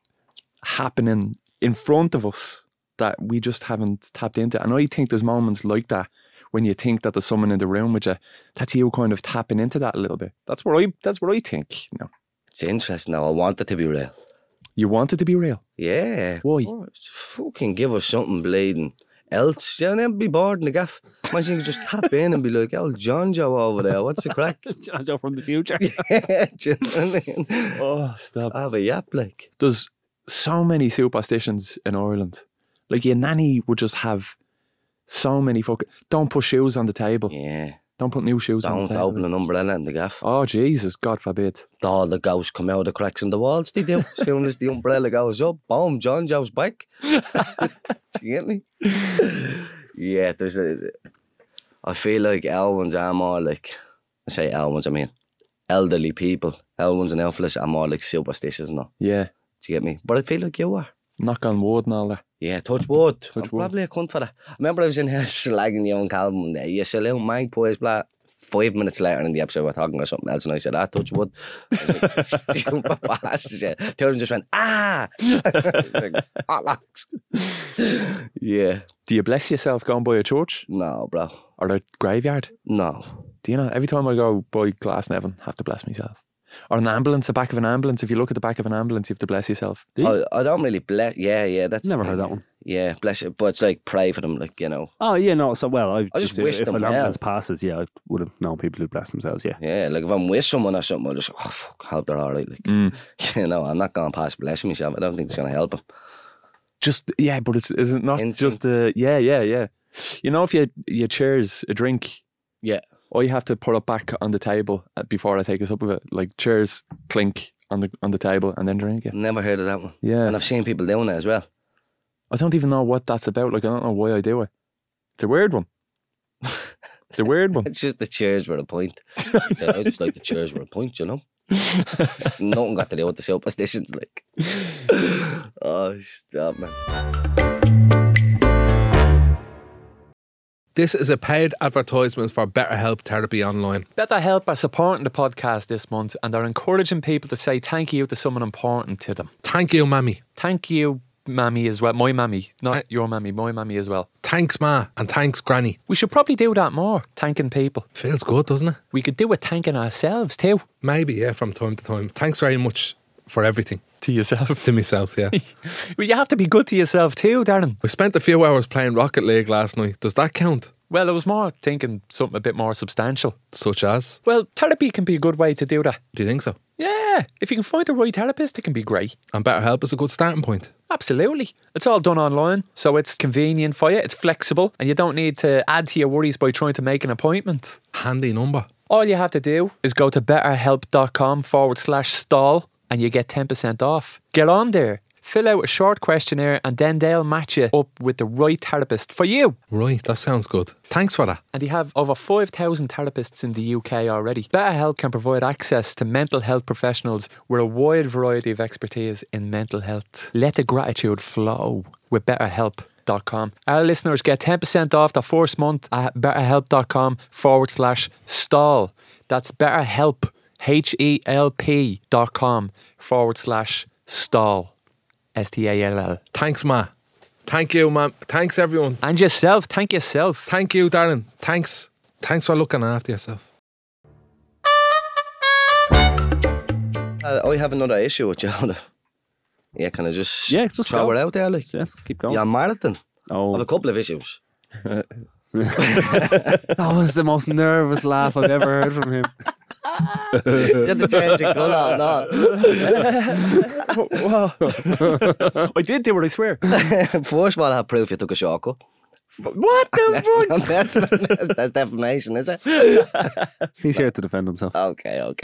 Speaker 2: happening in front of us that we just haven't tapped into. And I think there's moments like that when you think that there's someone in the room with you. That's you kind of tapping into that a little bit. That's what I think. You know,
Speaker 6: it's interesting now. I want it to be real.
Speaker 2: you want it to be real.
Speaker 6: Yeah.
Speaker 2: Why?
Speaker 6: of course. Fucking give us something bleeding else. Yeah, never be bored in the gaff. Imagine you could just tap in and be like, oh, John Joe over there. What's the crack?
Speaker 7: John Joe from the future.
Speaker 6: Yeah, do you know what I mean?
Speaker 2: Oh, stop.
Speaker 6: Have a yap, like.
Speaker 2: There's so many superstitions in Ireland. Like your nanny would just have so many fucking. Don't put shoes on the table.
Speaker 6: Yeah.
Speaker 2: Don't put new shoes on
Speaker 6: Don't
Speaker 2: the table.
Speaker 6: open an umbrella in the gaff.
Speaker 2: Oh Jesus, God forbid.
Speaker 6: All the ghosts come out of the cracks in the walls, they do. As soon as the umbrella goes up, boom, John Joe's back. Do you get me? Yeah, I feel like Elwins are more like, I say Elwins, I mean elderly people. Elwins and Elfless are more like superstitious now.
Speaker 2: Yeah,
Speaker 6: Do you get me? But I feel like you are.
Speaker 2: knock on wood and all that.
Speaker 6: Yeah, touch wood. I'm
Speaker 2: wood.
Speaker 6: probably a cunt for that. I remember I was in here slagging you on Calvin one day. You salute magpies, blah. 5 minutes later in the episode, we're talking about something else, and I said, touch wood. I was like, you bastard, yeah. Two of them just went, It's like, bollocks. Yeah.
Speaker 2: Do you bless yourself going by a church
Speaker 6: No, bro.
Speaker 2: or a graveyard?
Speaker 6: No.
Speaker 2: Do you know? Every time I go by Glasnevin, I have to bless myself. Or an ambulance, the back of an ambulance. If you look at the back of an ambulance, you have to bless yourself.
Speaker 6: I don't really bless. Yeah, that's
Speaker 7: Never heard that one.
Speaker 6: Yeah, bless it. But it's like pray for them, like, you know.
Speaker 7: Oh, yeah, no. So, well,
Speaker 6: I just wish
Speaker 7: if
Speaker 6: them
Speaker 7: an
Speaker 6: well.
Speaker 7: ambulance passes, yeah, I would have known people who bless themselves, yeah.
Speaker 6: Yeah, like if I'm with someone or something, I'll just, hope they're all right. Like, you know, I'm not going past blessing myself. I don't think it's going to help them.
Speaker 2: Just, yeah, but is it not
Speaker 6: Instinct.
Speaker 2: just yeah. You know, if you cheers a drink,
Speaker 6: Yeah.
Speaker 2: I have to put it back on the table before I take a sip of it. Like cheers, clink on the table, and then drink it.
Speaker 6: Never heard of that one.
Speaker 2: Yeah,
Speaker 6: And I've seen people doing it as well.
Speaker 2: I don't even know what that's about. Like I don't know why I do it. It's a weird one. It's a weird one.
Speaker 6: It's just the cheers were a point. So I just like the cheers were a point, you know. Nothing got to do with the superstitions, like. Oh, stop, man.
Speaker 1: This is a paid advertisement for BetterHelp Therapy Online.
Speaker 2: BetterHelp are supporting the podcast this month and are encouraging people to say thank you to someone important to them.
Speaker 1: Thank you, Mammy.
Speaker 2: Thank you, Mammy, as well. My Mammy, not your Mammy, my Mammy as well.
Speaker 1: Thanks, Ma, and thanks, Granny.
Speaker 2: We should probably do that more, thanking people.
Speaker 1: Feels good, doesn't it?
Speaker 2: We could do it thanking ourselves too.
Speaker 1: Maybe, yeah, from time to time. Thanks very much for everything.
Speaker 2: To yourself.
Speaker 1: To myself, yeah.
Speaker 2: Well, you have to be good to yourself too, Darren.
Speaker 1: I spent a few hours playing Rocket League last night. Does that count?
Speaker 2: Well, I was more thinking something a bit more substantial.
Speaker 1: Such as?
Speaker 2: Well, therapy can be a good way to do that.
Speaker 1: Do you think so?
Speaker 2: Yeah, if you can find the right therapist, it can be great.
Speaker 1: And BetterHelp is a good starting point.
Speaker 2: Absolutely. It's all done online, so it's convenient for you, it's flexible, and you don't need to add to your worries by trying to make an appointment.
Speaker 1: Handy number.
Speaker 2: All you have to do is go to betterhelp.com/stall and you get 10% off. Get on there, fill out a short questionnaire, and then they'll match you up with the right therapist for you.
Speaker 1: Right, that sounds good. Thanks for that.
Speaker 2: And they have over 5,000 therapists in the UK already. BetterHelp can provide access to mental health professionals with a wide variety of expertise in mental health. Let the gratitude flow with BetterHelp.com. Our listeners get 10% off the first month at betterhelp.com/stall. That's BetterHelp, HELP.com/stall. STALL.
Speaker 1: Thanks, Ma. Thank you, Ma'am. Thanks, everyone.
Speaker 2: And yourself. Thank yourself.
Speaker 1: Thank you, Darren. Thanks. Thanks for looking after yourself.
Speaker 6: I have another issue with you. Yeah, can I just,
Speaker 7: just
Speaker 6: throw
Speaker 7: go.
Speaker 6: it out there? Like,
Speaker 7: Yes, keep going.
Speaker 6: yeah, marathon. I
Speaker 7: Oh,
Speaker 6: have a couple of issues.
Speaker 7: that was the most nervous laugh I've ever heard from him.
Speaker 6: You had to change your colour, no.
Speaker 2: I did do it, I swear.
Speaker 6: First of all, I have proof you took a shortcut.
Speaker 2: What the fuck?
Speaker 6: That's defamation, is it?
Speaker 7: He's here to defend himself.
Speaker 6: Okay.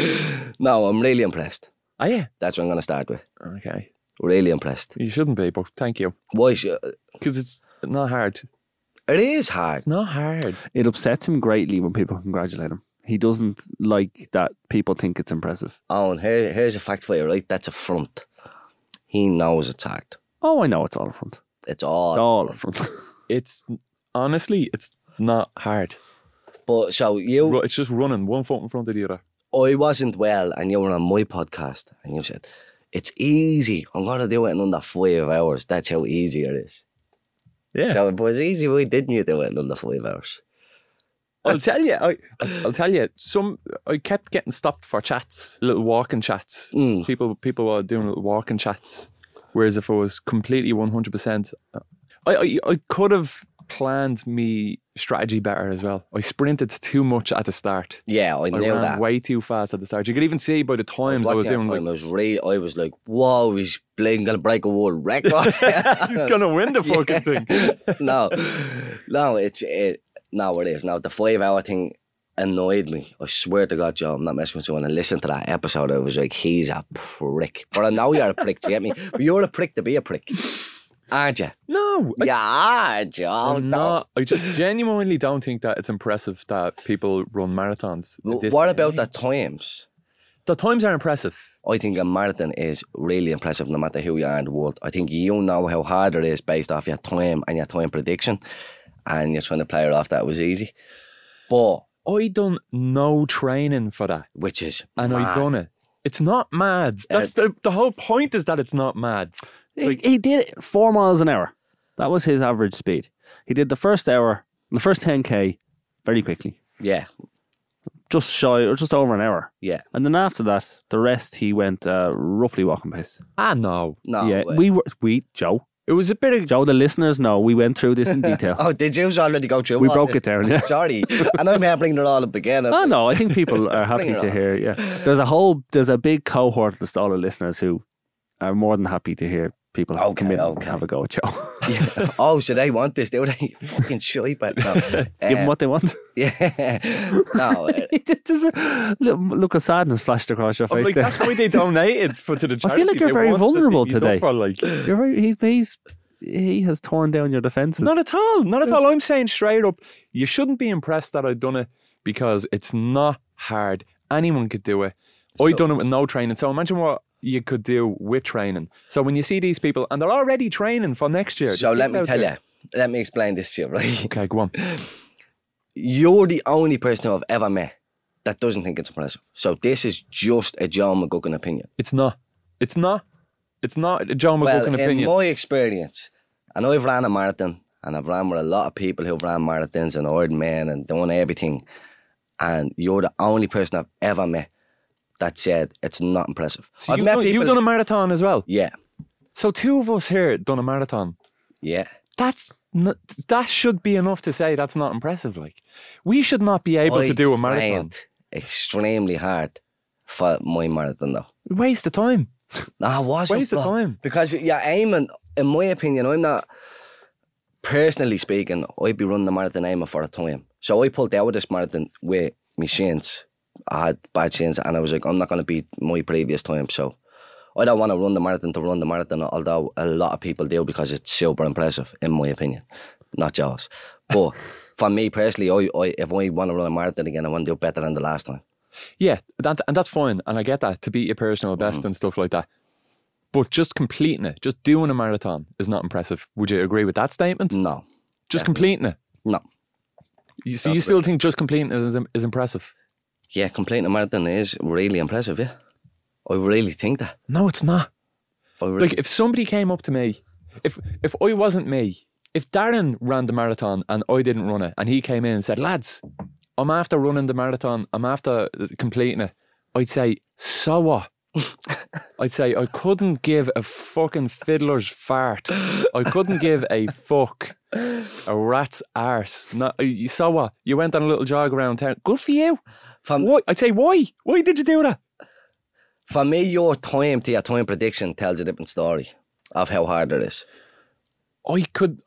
Speaker 6: No, I'm really impressed.
Speaker 2: Oh, yeah.
Speaker 6: That's what I'm going to start with.
Speaker 2: Okay.
Speaker 6: Really impressed.
Speaker 2: You shouldn't be, but thank you.
Speaker 6: Why should...
Speaker 2: Because it's not hard.
Speaker 6: It is hard.
Speaker 2: It's not hard.
Speaker 7: It upsets him greatly when people congratulate him. He doesn't like that people think it's impressive.
Speaker 6: Oh, and here's a fact for you, right? That's a front. He knows it's hard.
Speaker 7: Oh, I know it's all up front.
Speaker 6: It's all...
Speaker 7: All up front.
Speaker 2: It's, honestly, it's not hard.
Speaker 6: But so you...
Speaker 2: It's just running one foot in front of the other.
Speaker 6: I wasn't well and you were on my podcast and you said, it's easy. I'm going to do it in under 5 hours. That's how easy it is.
Speaker 2: Yeah.
Speaker 6: So it was easy. Why didn't you do it in under 5 hours?
Speaker 2: I'll tell you. I'll tell you. I kept getting stopped for chats, little walking chats.
Speaker 6: Mm.
Speaker 2: People were doing little walking chats. Whereas if I was completely 100%, I could have planned me strategy better as well. I sprinted too much at the start.
Speaker 6: Yeah, I knew
Speaker 2: ran
Speaker 6: that.
Speaker 2: way too fast at the start. You could even see by the times I was doing.
Speaker 6: I was like, whoa, he's going to break a world record.
Speaker 2: He's gonna win the fucking thing.
Speaker 6: No, it is. Now the 5 hour thing annoyed me. I swear to God, Joe, I'm not messing with you. When I listened to that episode, I was like, he's a prick. But I know you're a prick, do you get me? But you're a prick to be a prick, aren't you?
Speaker 2: No.
Speaker 6: Yeah, Joe.
Speaker 2: I'm not. I just genuinely don't think that it's impressive that people run marathons. at this
Speaker 6: What about
Speaker 2: age.
Speaker 6: the times?
Speaker 2: The times are impressive.
Speaker 6: I think a marathon is really impressive no matter who you are in the world. I think you know how hard it is based off your time and your time prediction, and you're trying to play it off that it was easy. But
Speaker 2: I done no training for that,
Speaker 6: which is
Speaker 2: and I
Speaker 6: mad.
Speaker 2: done it. It's not mad. That's the whole point, is that it's not mad.
Speaker 7: He did it 4 miles an hour. That was his average speed. He did the first 10K very quickly.
Speaker 6: Yeah,
Speaker 7: Just shy, or just over an hour.
Speaker 6: yeah.
Speaker 7: And then after that, the rest he went roughly walking pace.
Speaker 2: No.
Speaker 6: No.
Speaker 7: yeah,
Speaker 6: way.
Speaker 7: Joe,
Speaker 2: It was a bit of...
Speaker 7: the listeners know we went through this in detail.
Speaker 6: Oh, did you already go through?
Speaker 7: We
Speaker 6: all
Speaker 7: broke
Speaker 6: this?
Speaker 7: it down, yeah.
Speaker 6: Sorry, and I'm here bringing it all up again.
Speaker 7: Oh no, I think people are happy
Speaker 6: Bring it
Speaker 7: to
Speaker 6: on.
Speaker 7: hear. Yeah, there's a big cohort of the Stoller listeners who are more than happy to hear people come in and have a go at Joe.
Speaker 6: Yeah. Oh, so they want this, do they? Fucking shy, but no.
Speaker 7: Give them what they want.
Speaker 6: Yeah. No.
Speaker 7: There's a look of sadness flashed across your
Speaker 2: I'm
Speaker 7: face
Speaker 2: like,
Speaker 7: there.
Speaker 2: that's why they donated to the charity.
Speaker 7: I feel like you're
Speaker 2: They
Speaker 7: very
Speaker 2: want to
Speaker 7: vulnerable
Speaker 2: see these
Speaker 7: today.
Speaker 2: up for, like...
Speaker 7: You're very, he has torn down your defences.
Speaker 2: Not at all. Not at all. I'm saying straight up, you shouldn't be impressed that I've done it, because it's not hard. Anyone could do it. I've done it with no training. So imagine what you could do with training. So when you see these people, and they're already training for next year.
Speaker 6: So let
Speaker 2: get
Speaker 6: me
Speaker 2: out
Speaker 6: tell
Speaker 2: there.
Speaker 6: you. Let me explain this to you, right?
Speaker 2: Okay, go on.
Speaker 6: You're the only person who I've ever met that doesn't think it's impressive. So this is just a Joe McGuckin opinion.
Speaker 2: It's not. It's not. It's not a Joe
Speaker 6: Well,
Speaker 2: McGuckin
Speaker 6: in
Speaker 2: opinion.
Speaker 6: my experience, and I've ran a marathon, and I've ran with a lot of people who've ran marathons and Ironman and done everything, and you're the only person I've ever met that said it's not impressive.
Speaker 2: So
Speaker 6: I've
Speaker 2: you've,
Speaker 6: met
Speaker 2: done,
Speaker 6: people.
Speaker 2: you've done a marathon as well.
Speaker 6: Yeah,
Speaker 2: So two of us here done a marathon.
Speaker 6: yeah.
Speaker 2: That should be enough to say that's not impressive. Like, we should not be able to do a marathon.
Speaker 6: trained extremely hard for my marathon though.
Speaker 2: Waste of time.
Speaker 6: No, it wasn't.
Speaker 2: Waste of
Speaker 6: bro.
Speaker 2: time.
Speaker 6: Because you're aiming, in my opinion, I'm not, personally speaking, I'd be running the marathon aiming for a time. So I pulled out of this marathon with my shins. I had bad shins and I was like, I'm not going to beat my previous time. So I don't want to run the marathon to run the marathon, although a lot of people do because it's super impressive, in my opinion. Not yours. But for me personally, if I want to run a marathon again, I want to do better than the last time.
Speaker 2: Yeah, and that's fine. And I get that, to beat your personal best and stuff like that. But just completing it, just doing a marathon is not impressive. Would you agree with that statement?
Speaker 6: No.
Speaker 2: Just completing it.
Speaker 6: No.
Speaker 2: So you still think just completing it is impressive?
Speaker 6: Yeah, completing a marathon is really impressive, yeah. I really think that.
Speaker 2: No, it's not.
Speaker 6: I really,
Speaker 2: Like, if somebody came up to me, if I wasn't me, if Darren ran the marathon and I didn't run it, and he came in and said, lads, I'm after running the marathon, I'm after completing it, I'd say, so what? I'd say, I couldn't give a fucking fiddler's fart. I couldn't give a fuck, a rat's arse. Not, so what? You went on a little jog around town. Good for you. Why? I'd say, why? Why did you do that?
Speaker 6: For me, your time to your time prediction tells a different story of how hard it is.
Speaker 2: I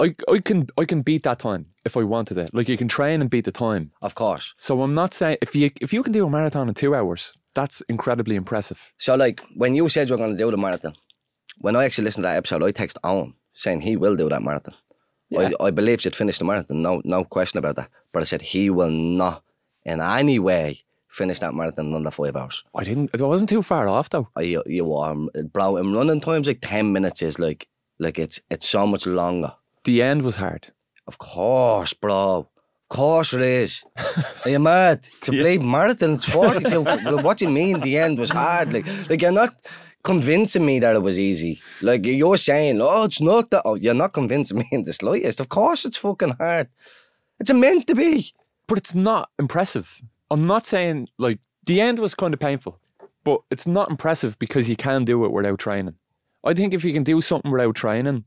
Speaker 2: can beat that time if I wanted it. Like, you can train and beat the time.
Speaker 6: Of course.
Speaker 2: So I'm not saying if you can do a marathon in 2 hours, that's incredibly impressive.
Speaker 6: So, like, when you said you were going to do the marathon, when I actually listened to that episode, I texted Owen saying he will do that marathon.
Speaker 2: Yeah.
Speaker 6: I believe you'd finish the marathon, no question about that. But I said he will not in any way finish that marathon in under 5 hours.
Speaker 2: It wasn't too far off though.
Speaker 6: You are, bro, in running times, like 10 minutes is like it's so much longer.
Speaker 2: The end was hard.
Speaker 6: Of course, bro. Of course it is. Are you mad? To play marathon, it's 42. What do you mean the end was hard? Like you're not convincing me that it was easy. Like you're saying, oh, it's not that. Oh, you're not convincing me in the slightest. Of course it's fucking hard. It's meant to be.
Speaker 2: But it's not impressive. I'm not saying, like, the end was kind of painful, but it's not impressive because you can do it without training. I think if you can do something without training,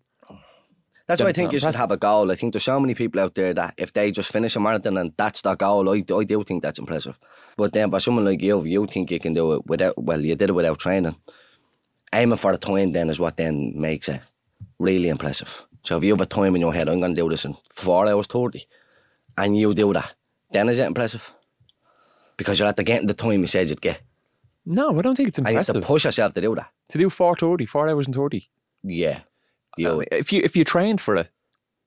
Speaker 6: that's
Speaker 2: then
Speaker 6: why I
Speaker 2: it's
Speaker 6: think
Speaker 2: not
Speaker 6: you should
Speaker 2: impressive.
Speaker 6: have a goal. I think there's so many people out there that if they just finish a marathon and that's their goal, I do think that's impressive. But then for someone like you think you can do it without, well, you did it without training. Aiming for the time then is what then makes it really impressive. So if you have a time in your head, I'm going to do this in 4 hours 30, and you do that, then is it impressive? Because you're at the getting the time you said you'd get.
Speaker 2: no, I don't think it's
Speaker 6: And you have
Speaker 2: impressive.
Speaker 6: to push yourself to do that.
Speaker 2: To do 4 hours and 30.
Speaker 6: Yeah.
Speaker 2: If you trained for it,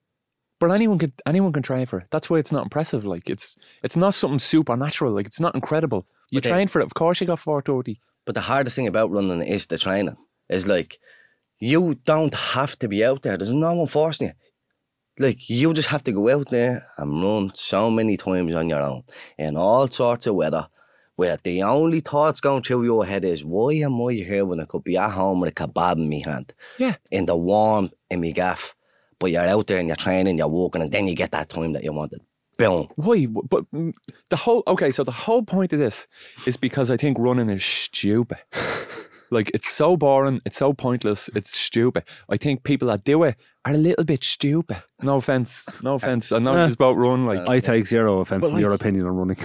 Speaker 2: but anyone can train for it. That's why it's not impressive. Like, it's not something supernatural. Like, it's not incredible. You
Speaker 6: But
Speaker 2: trained for it. Of course, you got 4:30.
Speaker 6: But the hardest thing about running is the training. Is like, you don't have to be out there. There's no one forcing you. Like, you just have to go out there and run so many times on your own in all sorts of weather, where the only thoughts going through your head is, why am I here when I could be at home with a kebab in my hand?
Speaker 2: Yeah.
Speaker 6: In the warm, in my gaff. But you're out there and you're training, you're walking, and then you get that time that you wanted. Boom.
Speaker 2: Why? But the whole point of this is because I think running is stupid. Like, it's so boring, it's so pointless, it's stupid. I think people that do it are a little bit stupid. No offense. I know it's about run. Like,
Speaker 7: I take zero offence from your opinion on running.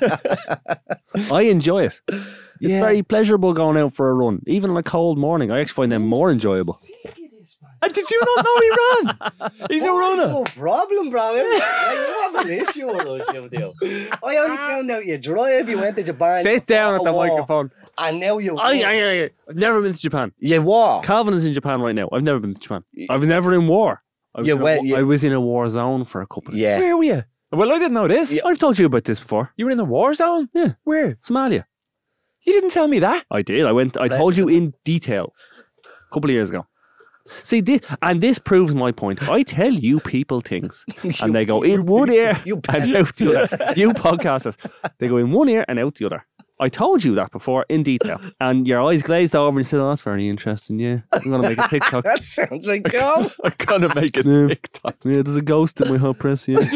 Speaker 7: I enjoy it. It's very pleasurable going out for a run. Even on a cold morning, I actually find them more enjoyable.
Speaker 2: and did you not know he ran? He's a runner.
Speaker 6: No problem, bro. You have an issue with us, you do. I only found out you drive, you went to Japan.
Speaker 7: Sit down at the microphone.
Speaker 6: And now you
Speaker 7: I've never been to Japan.
Speaker 6: You what?
Speaker 7: Calvin is in Japan right now. I've never been to Japan. I've never in war. I was in a war zone for a couple of
Speaker 6: Yeah.
Speaker 2: Where were you? Well, I didn't know this.
Speaker 7: I've told you about this before.
Speaker 2: You were in the war zone?
Speaker 7: Yeah.
Speaker 2: Where?
Speaker 7: Somalia.
Speaker 2: You didn't tell me that.
Speaker 7: I did. I told you in detail a couple of years ago. See, this proves my point. I tell you people things, and they go in one ear and out the other. You podcasters, they go in one ear and out the other. I told you that before in detail, and your eyes glazed over and you said, "Oh, that's very interesting. Yeah, I'm gonna make a TikTok."
Speaker 6: That sounds like go.
Speaker 2: I'm gonna make a TikTok.
Speaker 7: Yeah, there's a ghost in my hot press. Yeah.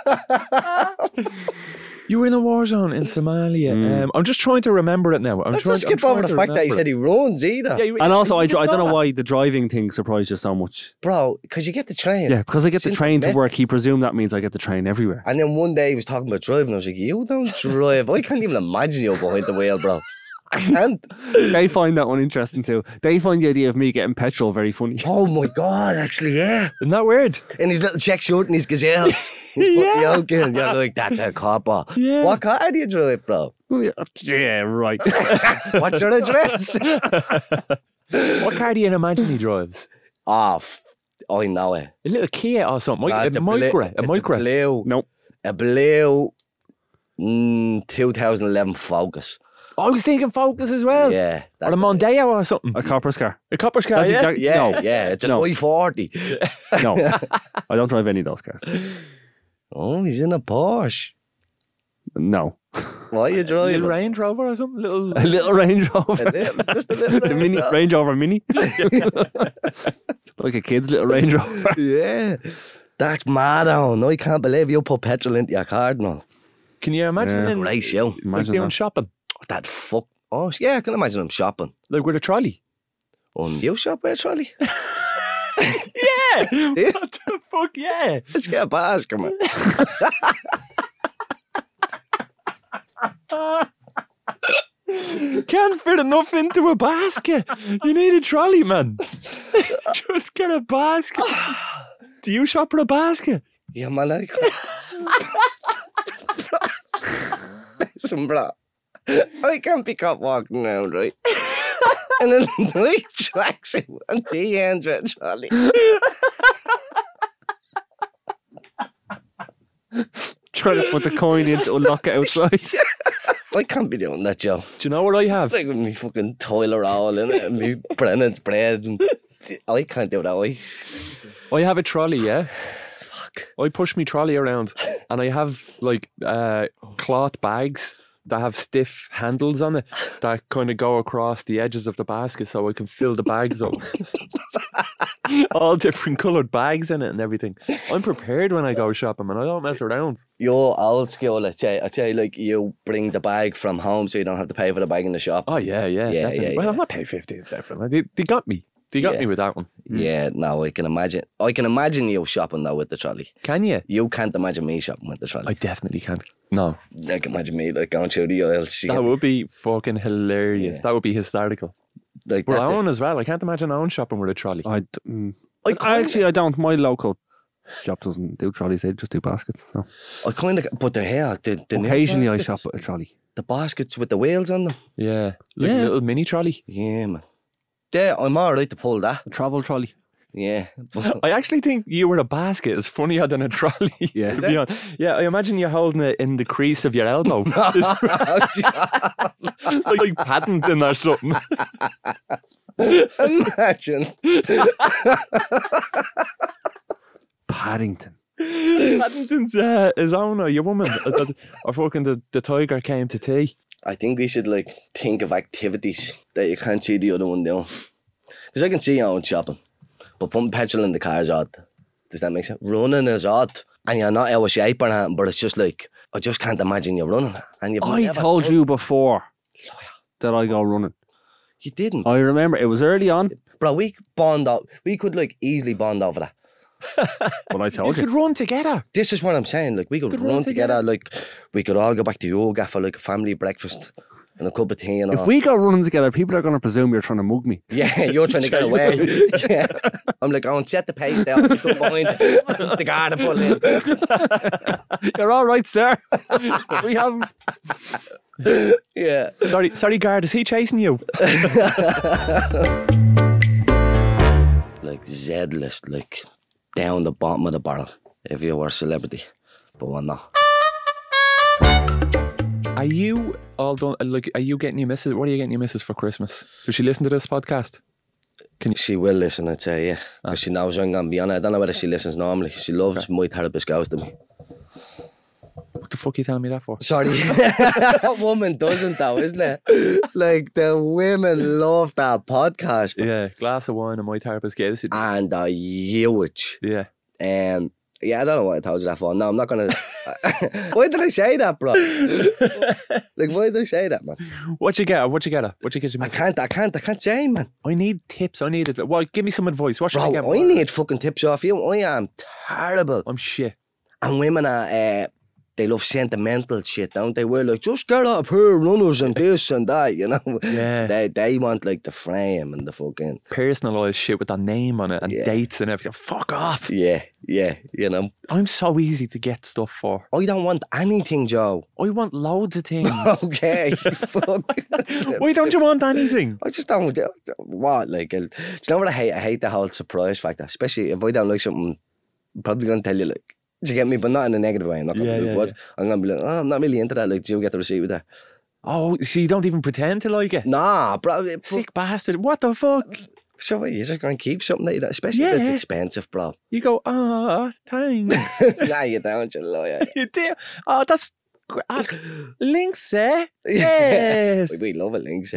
Speaker 2: You were in a war zone in Somalia. I'm just trying to remember it now.
Speaker 6: Let's not skip over the fact that he said he runs either.
Speaker 2: Yeah,
Speaker 7: And also, I don't know why the driving thing surprised you so much.
Speaker 6: Bro, because you get the train.
Speaker 7: Yeah, because I get the
Speaker 6: Since
Speaker 7: train to
Speaker 6: met-
Speaker 7: work. He presumed that means I get the train everywhere.
Speaker 6: And then one day he was talking about driving. I was like, you don't drive. I can't even imagine you behind the wheel, bro. I can't.
Speaker 7: They find that one interesting too. They find the idea of me getting petrol very funny.
Speaker 6: Oh my God, actually, yeah.
Speaker 2: Isn't that weird?
Speaker 6: In his little check shirt and his gazelles. He's putting the yoke in. You're like, that's a copper.
Speaker 2: Yeah.
Speaker 6: What car do you drive, bro?
Speaker 7: Yeah, right.
Speaker 6: What's your address?
Speaker 2: What car do you imagine he drives?
Speaker 6: Oh, I know it.
Speaker 2: A little Kia or something.
Speaker 6: Nah,
Speaker 2: A
Speaker 6: it's
Speaker 2: Micra. A
Speaker 6: it's
Speaker 2: Micra.
Speaker 6: blue.
Speaker 7: Nope.
Speaker 6: A blue 2011 Focus.
Speaker 2: I was thinking Focus as well.
Speaker 6: Yeah.
Speaker 2: Or a Mondeo or something.
Speaker 7: A copper's car.
Speaker 2: A Copper's car,
Speaker 7: That's
Speaker 2: yeah.
Speaker 7: exactly-
Speaker 6: Yeah,
Speaker 7: No.
Speaker 6: yeah. It's an
Speaker 7: No.
Speaker 6: I-40.
Speaker 7: No, I don't drive any of those cars.
Speaker 6: Oh, he's in a Porsche.
Speaker 7: No.
Speaker 6: Why are you
Speaker 2: A
Speaker 6: driving?
Speaker 2: little Range Rover or something.
Speaker 7: A little Range Rover.
Speaker 6: Just a little
Speaker 7: The mini Range Rover Mini. Like a kid's little Range Rover.
Speaker 6: Yeah. That's mad on. I can't believe you put petrol into your car now.
Speaker 2: Can you imagine
Speaker 7: Yeah.
Speaker 2: him
Speaker 6: Right, show.
Speaker 2: like
Speaker 7: Imagine
Speaker 2: doing
Speaker 7: that.
Speaker 2: shopping?
Speaker 6: That fuck. Oh, yeah, I can imagine him shopping.
Speaker 2: Like with a trolley?
Speaker 6: You shop with a trolley?
Speaker 2: Yeah! What the fuck, yeah!
Speaker 6: Let's get a basket, man.
Speaker 2: Can't fit enough into a basket. You need a trolley, man. Just get a basket. Do you shop for a basket?
Speaker 6: Yeah, man, like. Listen, bro. I can't be caught walking around, right? And then night tracksuit and tea hands with a trolley.
Speaker 7: Trying to put the coin in to unlock it outside.
Speaker 6: I can't be doing that, Joe.
Speaker 2: Do you know what I have?
Speaker 6: Like with me fucking toilet roll in it and me Brennan's bread. And I can't do that.
Speaker 2: I have a trolley, yeah?
Speaker 6: Fuck.
Speaker 2: I push me trolley around and I have like cloth bags that have stiff handles on it that kind of go across the edges of the basket so I can fill the bags up. All different coloured bags in it and everything. I'm prepared when I go shopping and I don't mess around.
Speaker 6: You're old school, I'd say like you bring the bag from home so you don't have to pay for the bag in the shop.
Speaker 2: Oh, yeah. Definitely. Well, I'm not paying 15 cents for it. They got me. They got
Speaker 6: Yeah.
Speaker 2: me with that one.
Speaker 6: Yeah, no, I can imagine. I can imagine you shopping though with the trolley.
Speaker 2: Can you?
Speaker 6: You can't imagine me shopping with the trolley.
Speaker 2: I definitely can't. No.
Speaker 6: I can imagine me like going through the aisles.
Speaker 2: That would be fucking hilarious.
Speaker 6: Yeah.
Speaker 2: That would be hysterical.
Speaker 6: like
Speaker 2: But
Speaker 6: that's it.
Speaker 2: Owen as well. I can't imagine Owen shopping with a trolley.
Speaker 7: I
Speaker 6: kinda-
Speaker 7: actually, I don't. My local shop doesn't do trolleys. They just do baskets. So.
Speaker 6: I kind of, but the hair, the new
Speaker 7: Occasionally, I
Speaker 6: baskets,
Speaker 7: shop with a trolley.
Speaker 6: the baskets with the wheels on them.
Speaker 2: Yeah. Like a
Speaker 7: Yeah.
Speaker 2: little mini trolley.
Speaker 6: Yeah, man. There, I'm all right to pull that.
Speaker 7: A travel trolley.
Speaker 6: Yeah, but
Speaker 2: I actually think you were a basket is funnier than a trolley.
Speaker 7: Yeah.
Speaker 2: to be honest. Yeah, I imagine you're holding it in the crease of your elbow. like Paddington or something.
Speaker 6: imagine.
Speaker 7: Paddington.
Speaker 2: Paddington's his owner, your woman. Or fucking the tiger came to tea.
Speaker 6: I think we should like think of activities that you can't see the other one doing. Because I can see your own shopping, but pumping petrol in the car is odd. Does that make sense? Running is odd, and you're not out of shape or anything, but it's just like I just can't imagine you running. And you've
Speaker 7: I
Speaker 6: never
Speaker 7: told
Speaker 6: done-
Speaker 7: you before that I go running.
Speaker 6: you didn't,
Speaker 7: I remember it was early on,
Speaker 6: bro. We bond out. We could like easily bond over that.
Speaker 7: but I
Speaker 2: You
Speaker 7: told you.
Speaker 2: could run together.
Speaker 6: This is what I'm saying. Like we could
Speaker 2: could
Speaker 6: run
Speaker 2: run
Speaker 6: together.
Speaker 2: together.
Speaker 6: Like we could all go back to yoga for like a family breakfast and a cup of tea and all.
Speaker 7: If we go running together, people are going to presume you're trying to mug me.
Speaker 6: Yeah, you're trying to get away. Yeah. I'm like, oh, set the pace there. Push up behind the guard and pull in.
Speaker 7: You're all right, sir. We haven't.
Speaker 6: Yeah.
Speaker 2: Sorry, guard, is he chasing you?
Speaker 6: Like Z-list, like down the bottom of the barrel if you were a celebrity. But we're not.
Speaker 2: Are you all done? Like, are you getting your missus? What are you getting your missus for Christmas? Does she listen to this podcast?
Speaker 6: She will listen, I'd say, yeah. Because she knows I'm going to be on it. I don't know whether she listens normally. She loves my therapist goes to me.
Speaker 2: What the fuck are you telling me that for?
Speaker 6: Sorry. That woman doesn't though, isn't it? Like, the women love that podcast.
Speaker 2: Yeah, glass of wine and my therapist gave it.
Speaker 6: And they're huge.
Speaker 2: Yeah.
Speaker 6: Yeah, I don't know what I told you that for. No, I'm not going to... Why did I say that, bro? Like, why did I say that, man?
Speaker 2: What you get her? What you get her? What you get your missus?
Speaker 6: I can't say, man.
Speaker 2: I need tips. I need it. Well, give me some advice. What should I get?
Speaker 6: Bro, I need fucking tips off you. I am terrible.
Speaker 2: I'm shit.
Speaker 6: And women are... they love sentimental shit, don't they? We're like, just get up here, runners and this and that, you know?
Speaker 2: Yeah.
Speaker 6: They want like the frame and the fucking...
Speaker 2: personalised shit with their name on it and dates and everything. Fuck off.
Speaker 6: Yeah, you know?
Speaker 2: I'm so easy to get stuff for.
Speaker 6: I don't want anything, Joe.
Speaker 2: I want loads of things.
Speaker 6: Okay, fuck.
Speaker 2: Why don't you want anything?
Speaker 6: I just don't... What? Like, do you know what I hate? I hate the whole surprise factor. Especially if I don't like something, I'm probably going to tell you, like, do you get me? But not in a negative way. I'm not going to be what. I'm going to be like, oh, I'm not really into that. Like, do you get the receipt with that?
Speaker 2: Oh, so you don't even pretend to like it?
Speaker 6: Nah, bro.
Speaker 2: Sick bastard. What the fuck?
Speaker 6: So what, you're just going to keep something like that? Especially if it's expensive, bro.
Speaker 2: You go, thanks.
Speaker 6: Nah, you don't, you liar.
Speaker 2: You do? Oh, that's... Links, eh? Yes.
Speaker 6: We love it, links.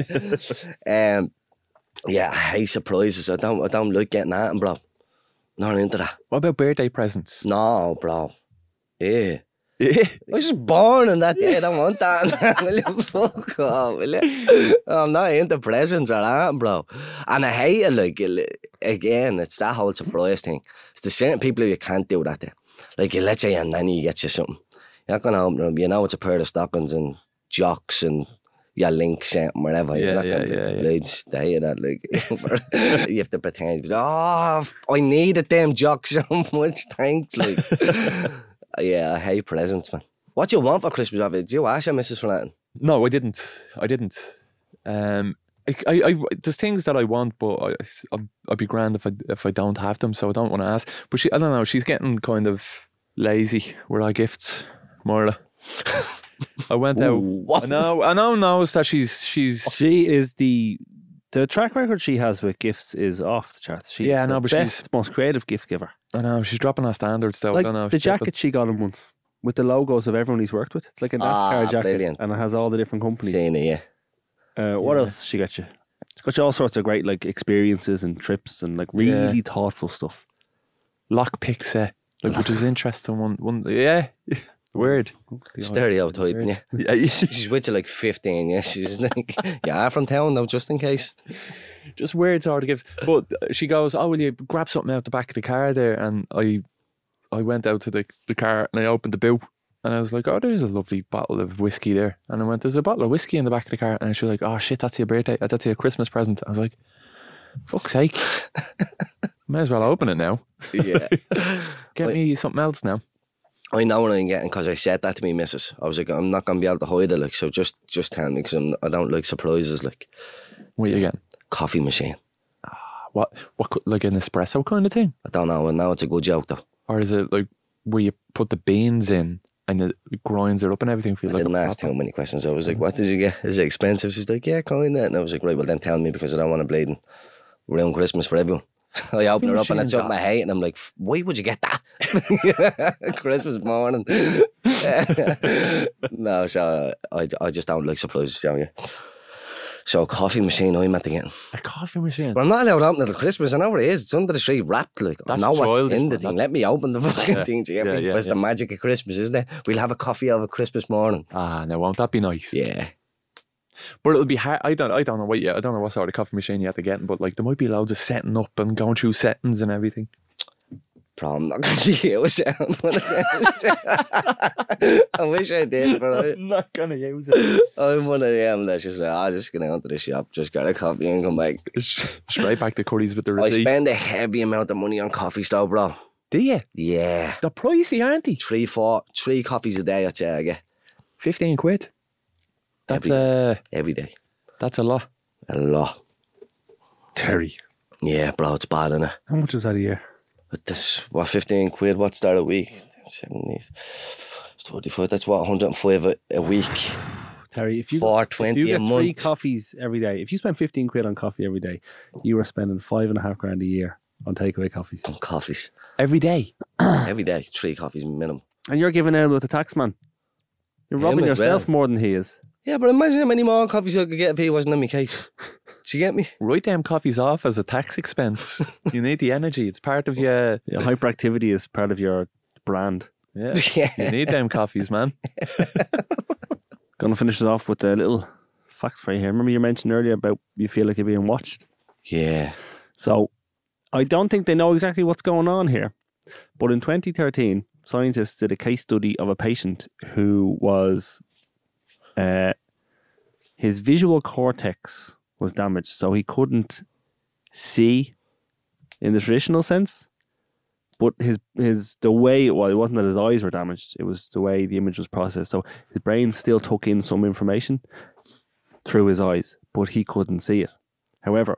Speaker 6: Yeah, I hate surprises. I don't like getting at them, bro. Not into that.
Speaker 2: What about birthday presents?
Speaker 6: No, bro. Yeah.
Speaker 2: Yeah.
Speaker 6: I was just born on that day. I don't want that. Will you fuck off, will you? I'm not into presents or that, bro. And I hate it, like, again, it's that whole surprise thing. It's the certain people you can't do that to. Like, let's say your nanny gets you something. You're not going to open them. You know it's a pair of stockings and jocks and your link set and whatever.
Speaker 2: Yeah.
Speaker 6: Like, stay at that. Like, you have to pretend. Oh, I needed them jocks so much. Thanks. Like, yeah, I hate presents, man. What do you want for Christmas? Did you ask your missus for that?
Speaker 2: No, I didn't. I there's things that I want, but I'd be grand if I don't have them, so I don't want to ask. But I don't know. She's getting kind of lazy with our gifts, Marla. I went out.
Speaker 6: What?
Speaker 2: I know knows that she
Speaker 7: is the track record she has with gifts is off the charts. She's
Speaker 2: Yeah, I know,
Speaker 7: the
Speaker 2: but
Speaker 7: best, most creative gift giver.
Speaker 2: I know she's dropping her standards though.
Speaker 7: Like
Speaker 2: I don't know
Speaker 7: the jacket she got him once with the logos of everyone he's worked with. It's like a NASCAR jacket,
Speaker 6: brilliant.
Speaker 7: and it has all the different companies.
Speaker 6: Seen it, yeah.
Speaker 7: What else she got you? She got you all sorts of great like experiences and trips and like really thoughtful stuff.
Speaker 2: Lockpick set, like, which is interesting. One, yeah. Weird.
Speaker 6: Stereotype, yeah.
Speaker 2: Yeah.
Speaker 6: She's with you like 15, yeah. She's like, yeah, from town though, just in case.
Speaker 2: Just weird sort of gifts. But she goes, oh, will you grab something out the back of the car there? And I went out to the car and I opened the boot and I was like, oh, there's a lovely bottle of whiskey there. And I went, there's a bottle of whiskey in the back of the car. And she was like, oh shit, that's your birthday, that's your Christmas present. I was like, fuck's sake. May as well open it now.
Speaker 6: Yeah.
Speaker 2: Get me something else now.
Speaker 6: I know what I'm getting because I said that to me missus. I was like, I'm not going to be able to hide it, like, so just tell me because I don't like surprises, like.
Speaker 2: What are you getting?
Speaker 6: Coffee machine.
Speaker 2: What like an espresso kind of thing?
Speaker 6: I don't know, and now it's a good joke though.
Speaker 2: Or is it like where you put the beans in and it grinds it up and everything for you?
Speaker 6: I didn't ask too many questions. I was like, what did you get? Is it expensive? She's like, yeah, kind of. And I was like, right, well then tell me because I don't want to bleed and ruin Christmas for everyone. I open her up and it's something I hate and I'm like, why would you get that? Christmas morning. No, so I just don't like surprises, Joe, yeah. So a coffee machine I'm at getting.
Speaker 2: A coffee machine?
Speaker 6: But I'm not allowed to open it till Christmas. I know what it is. It's under the tree wrapped. Like, I know what's in the thing. Let me open the fucking thing. Do you get me? That's the magic of Christmas, isn't it? We'll have a coffee over Christmas morning.
Speaker 2: Ah, now won't that be nice?
Speaker 6: Yeah.
Speaker 2: But it'll be hard. I don't know I don't know what sort of coffee machine you have to get, but like there might be loads of setting up and going through settings and everything.
Speaker 6: Bro, I'm not going to use it. I wish I did, but
Speaker 2: I'm not going to use it.
Speaker 6: I'm one of them that's just like, I'm just going to go to the shop, just get a coffee and come back.
Speaker 2: Straight back to Curry's with the receipt.
Speaker 6: I spend a heavy amount of money on coffee store, bro.
Speaker 2: Do you?
Speaker 6: Yeah.
Speaker 2: They're pricey, aren't they?
Speaker 6: 3 coffees a day, I'd say I get.
Speaker 2: 15 quid. That's
Speaker 6: every day.
Speaker 2: That's a lot.
Speaker 6: A lot.
Speaker 7: Terry.
Speaker 6: Yeah, bro, it's bad, innit?
Speaker 7: How much is that a year?
Speaker 6: But this, 15 quid, what's that a week? 70, it's 25, that's 105 a week.
Speaker 7: Terry, if you
Speaker 6: $4.20
Speaker 7: get
Speaker 6: a
Speaker 7: 3
Speaker 6: month.
Speaker 7: coffees every day, if you spend 15 quid on coffee every day, you are spending $5,500 a year on takeaway coffees.
Speaker 6: Coffees.
Speaker 2: Every day.
Speaker 6: Every day, 3 coffees minimum.
Speaker 7: And you're giving out with the tax man. You're
Speaker 6: Him
Speaker 7: robbing
Speaker 6: as
Speaker 7: yourself
Speaker 6: well.
Speaker 7: more than he is.
Speaker 6: Yeah, but imagine how many more coffees I could get if he wasn't in my case. Do you get me?
Speaker 2: Write them coffees off as a tax expense. You need the energy. It's part of your...
Speaker 7: Yeah, hyperactivity is part of your brand.
Speaker 2: Yeah. You need them coffees, man.
Speaker 7: Gonna finish it off with a little fact for you here. Remember you mentioned earlier about you feel like you're being watched?
Speaker 6: Yeah.
Speaker 7: So I don't think they know exactly what's going on here. But in 2013, scientists did a case study of a patient who was his visual cortex was damaged, so he couldn't see in the traditional sense. But the way it wasn't that his eyes were damaged, it was the way the image was processed. So his brain still took in some information through his eyes, but he couldn't see it. However,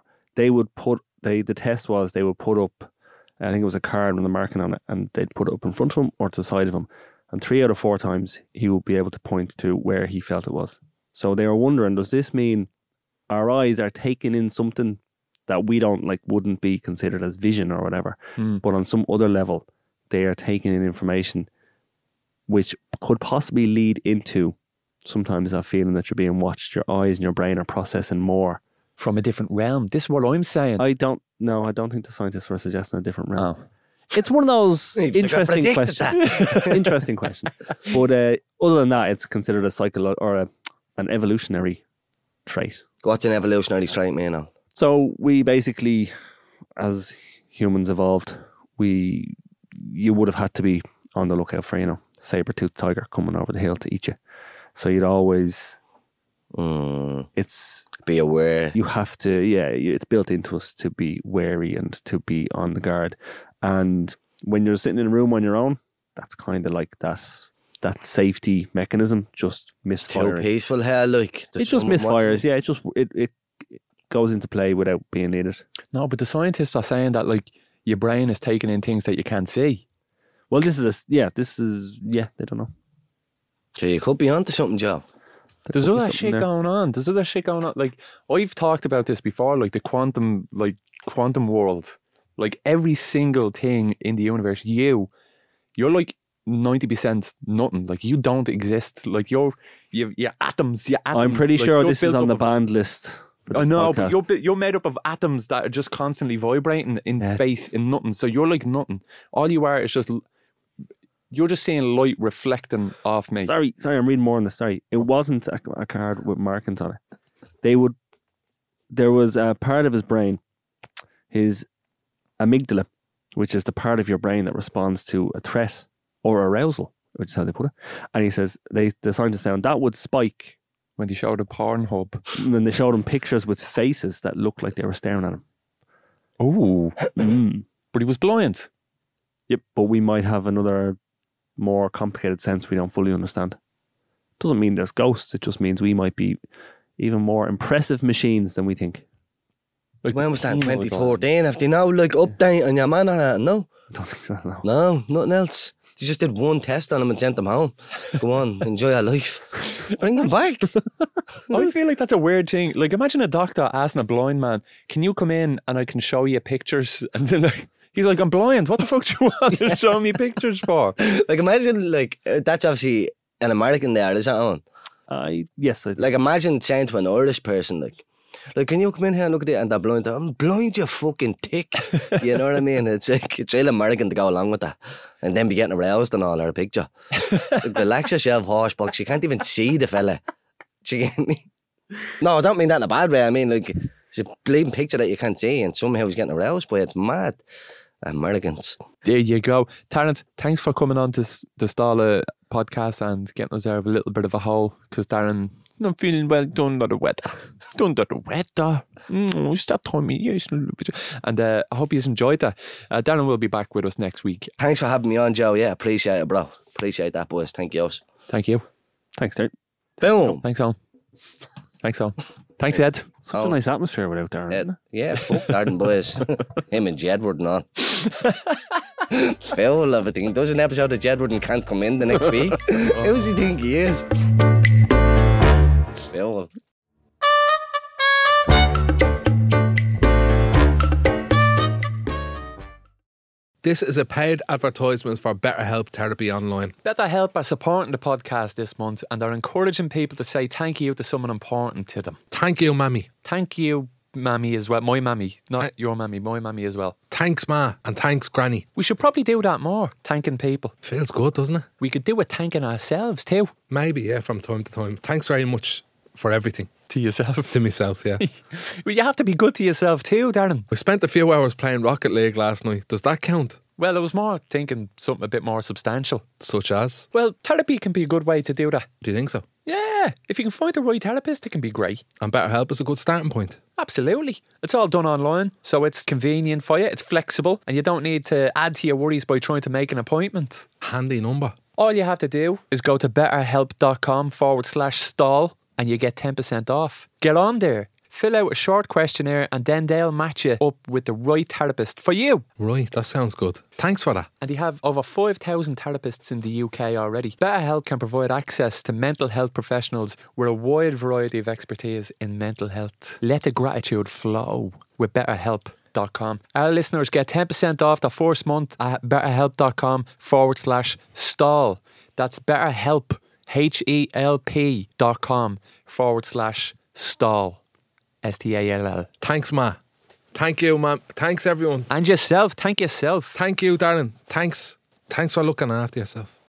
Speaker 7: the test was they would put up, I think it was a card with a marking on it, and they'd put it up in front of him or to the side of him. And 3 out of 4 times he would be able to point to where he felt it was. So they were wondering, does this mean our eyes are taking in something that we wouldn't be considered as vision or whatever, but on some other level, they are taking in information which could possibly lead into sometimes that feeling that you're being watched. Your eyes and your brain are processing more.
Speaker 2: From a different realm. This is what I'm saying.
Speaker 7: I don't think the scientists were suggesting a different realm.
Speaker 2: Oh.
Speaker 7: It's one of those
Speaker 6: They've
Speaker 7: interesting
Speaker 6: predicted
Speaker 7: questions. Interesting question. But other than that, it's considered a an evolutionary trait.
Speaker 6: What's an evolutionary trait, man?
Speaker 7: So we basically, as humans evolved, you would have had to be on the lookout for, saber-toothed tiger coming over the hill to eat you. So you'd always, it's...
Speaker 6: Be aware.
Speaker 7: You have to, it's built into us to be wary and to be on the guard. And when you're sitting in a room on your own, that's kind of like that safety mechanism just misfiring.
Speaker 6: Too peaceful here, like.
Speaker 7: It just misfires, yeah. It goes into play without being needed.
Speaker 2: No, but the scientists are saying that your brain is taking in things that you can't see.
Speaker 7: Well, they don't know.
Speaker 6: So you could be onto something, Joe.
Speaker 2: There's other shit going on. Like, I've talked about this before, like the quantum world. Like every single thing in the universe, you're like 90% nothing. Like you don't exist. Like you're atoms.
Speaker 7: I'm pretty sure this is on the banned list.
Speaker 2: I know, but you're made up of atoms that are just constantly vibrating in space in nothing. So you're like nothing. All you are is just. You're just seeing light reflecting off me.
Speaker 7: Sorry, I'm reading more on this. Sorry, it wasn't a card with markings on it. There was a part of his brain, his amygdala, which is the part of your brain that responds to a threat or arousal, which is how they put it. And he says the scientists found that would spike
Speaker 2: when they showed a Pornhub.
Speaker 7: And then they showed him pictures with faces that looked like they were staring at him.
Speaker 2: Oh, but he was blind.
Speaker 7: Yep, but we might have another more complicated sense we don't fully understand. Doesn't mean there's ghosts, it just means we might be even more impressive machines than we think.
Speaker 2: Like
Speaker 6: when was that? 2014? Have they now update on your man or that? No?
Speaker 7: I don't think so, no.
Speaker 6: No, nothing else. They just did one test on him and sent him home. Go on, enjoy your life. Bring him back.
Speaker 2: I feel like that's a weird thing. Like imagine a doctor asking a blind man, can you come in and I can show you pictures? And then he's like, I'm blind. What the fuck do you want to show me pictures for?
Speaker 6: Like imagine that's obviously an American there, is that on?
Speaker 7: Yes.
Speaker 6: Like imagine saying to an Irish person like, can you come in here and look at it? And they're blind. I'm blind, you fucking tick. You know what I mean? It's real American to go along with that. And then be getting aroused and all or a picture. Relax yourself, horsebox. You can't even see the fella. Do you get me? No, I don't mean that in a bad way. I mean, it's a bleeding picture that you can't see and somehow he's getting aroused by it. It's mad. Americans.
Speaker 2: There you go. Terence, thanks for coming on to the Stala podcast and getting us out of a little bit of a hole because Darren, I'm feeling well done by the weather. It's that time of year. And I hope you've enjoyed that. Darren will be back with us next week.
Speaker 6: Thanks for having me on, Joe. Yeah, appreciate it, bro. Appreciate that, boys. Thank you.
Speaker 2: Thank you.
Speaker 7: Thanks, Darren.
Speaker 6: Boom.
Speaker 2: Thanks, Alan. Thanks, Ed.
Speaker 7: Such a nice atmosphere without Darren.
Speaker 6: Ed, yeah, fuck Darren, boys. Him and Jedward and all. Foul of a thing. Does an episode of Jedward and can't come in the next week? Who does he think he is? Beautiful.
Speaker 1: This is a paid advertisement for BetterHelp Therapy Online.
Speaker 2: BetterHelp are supporting the podcast this month and they're encouraging people to say thank you to someone important to them.
Speaker 1: Thank you, Mammy.
Speaker 2: Thank you, Mammy, as well. My Mammy, not your Mammy, my Mammy as well.
Speaker 1: Thanks, Ma, and thanks, Granny.
Speaker 2: We should probably do that more, thanking people.
Speaker 1: Feels good, doesn't it?
Speaker 2: We could do it thanking ourselves too.
Speaker 1: Maybe, yeah, from time to time. Thanks very much for everything.
Speaker 2: To yourself.
Speaker 1: To myself, yeah.
Speaker 2: Well, you have to be good to yourself too, Darren.
Speaker 1: We spent a few hours playing Rocket League last night. Does that count?
Speaker 2: Well, I was more thinking something a bit more substantial.
Speaker 1: Such as?
Speaker 2: Well, therapy can be a good way to do that.
Speaker 1: Do you think so?
Speaker 2: Yeah, if you can find the right therapist, it can be great.
Speaker 1: And BetterHelp is a good starting point.
Speaker 2: Absolutely. It's all done online, so it's convenient for you, it's flexible, and you don't need to add to your worries by trying to make an appointment.
Speaker 1: Handy number.
Speaker 2: All you have to do is go to betterhelp.com/stall and you get 10% off. Get on there, fill out a short questionnaire, and then they'll match you up with the right therapist for you.
Speaker 1: Right, that sounds good. Thanks for that.
Speaker 2: And they have over 5,000 therapists in the UK already. BetterHelp can provide access to mental health professionals with a wide variety of expertise in mental health. Let the gratitude flow with BetterHelp.com. Our listeners get 10% off the first month at betterhelp.com/stall. That's BetterHelp, HELP.com/stall. STALL.
Speaker 1: Thanks, Ma. Thank you, Ma'am. Thanks, everyone.
Speaker 2: And yourself. Thank yourself.
Speaker 1: Thank you, Darren. Thanks. Thanks for looking after yourself.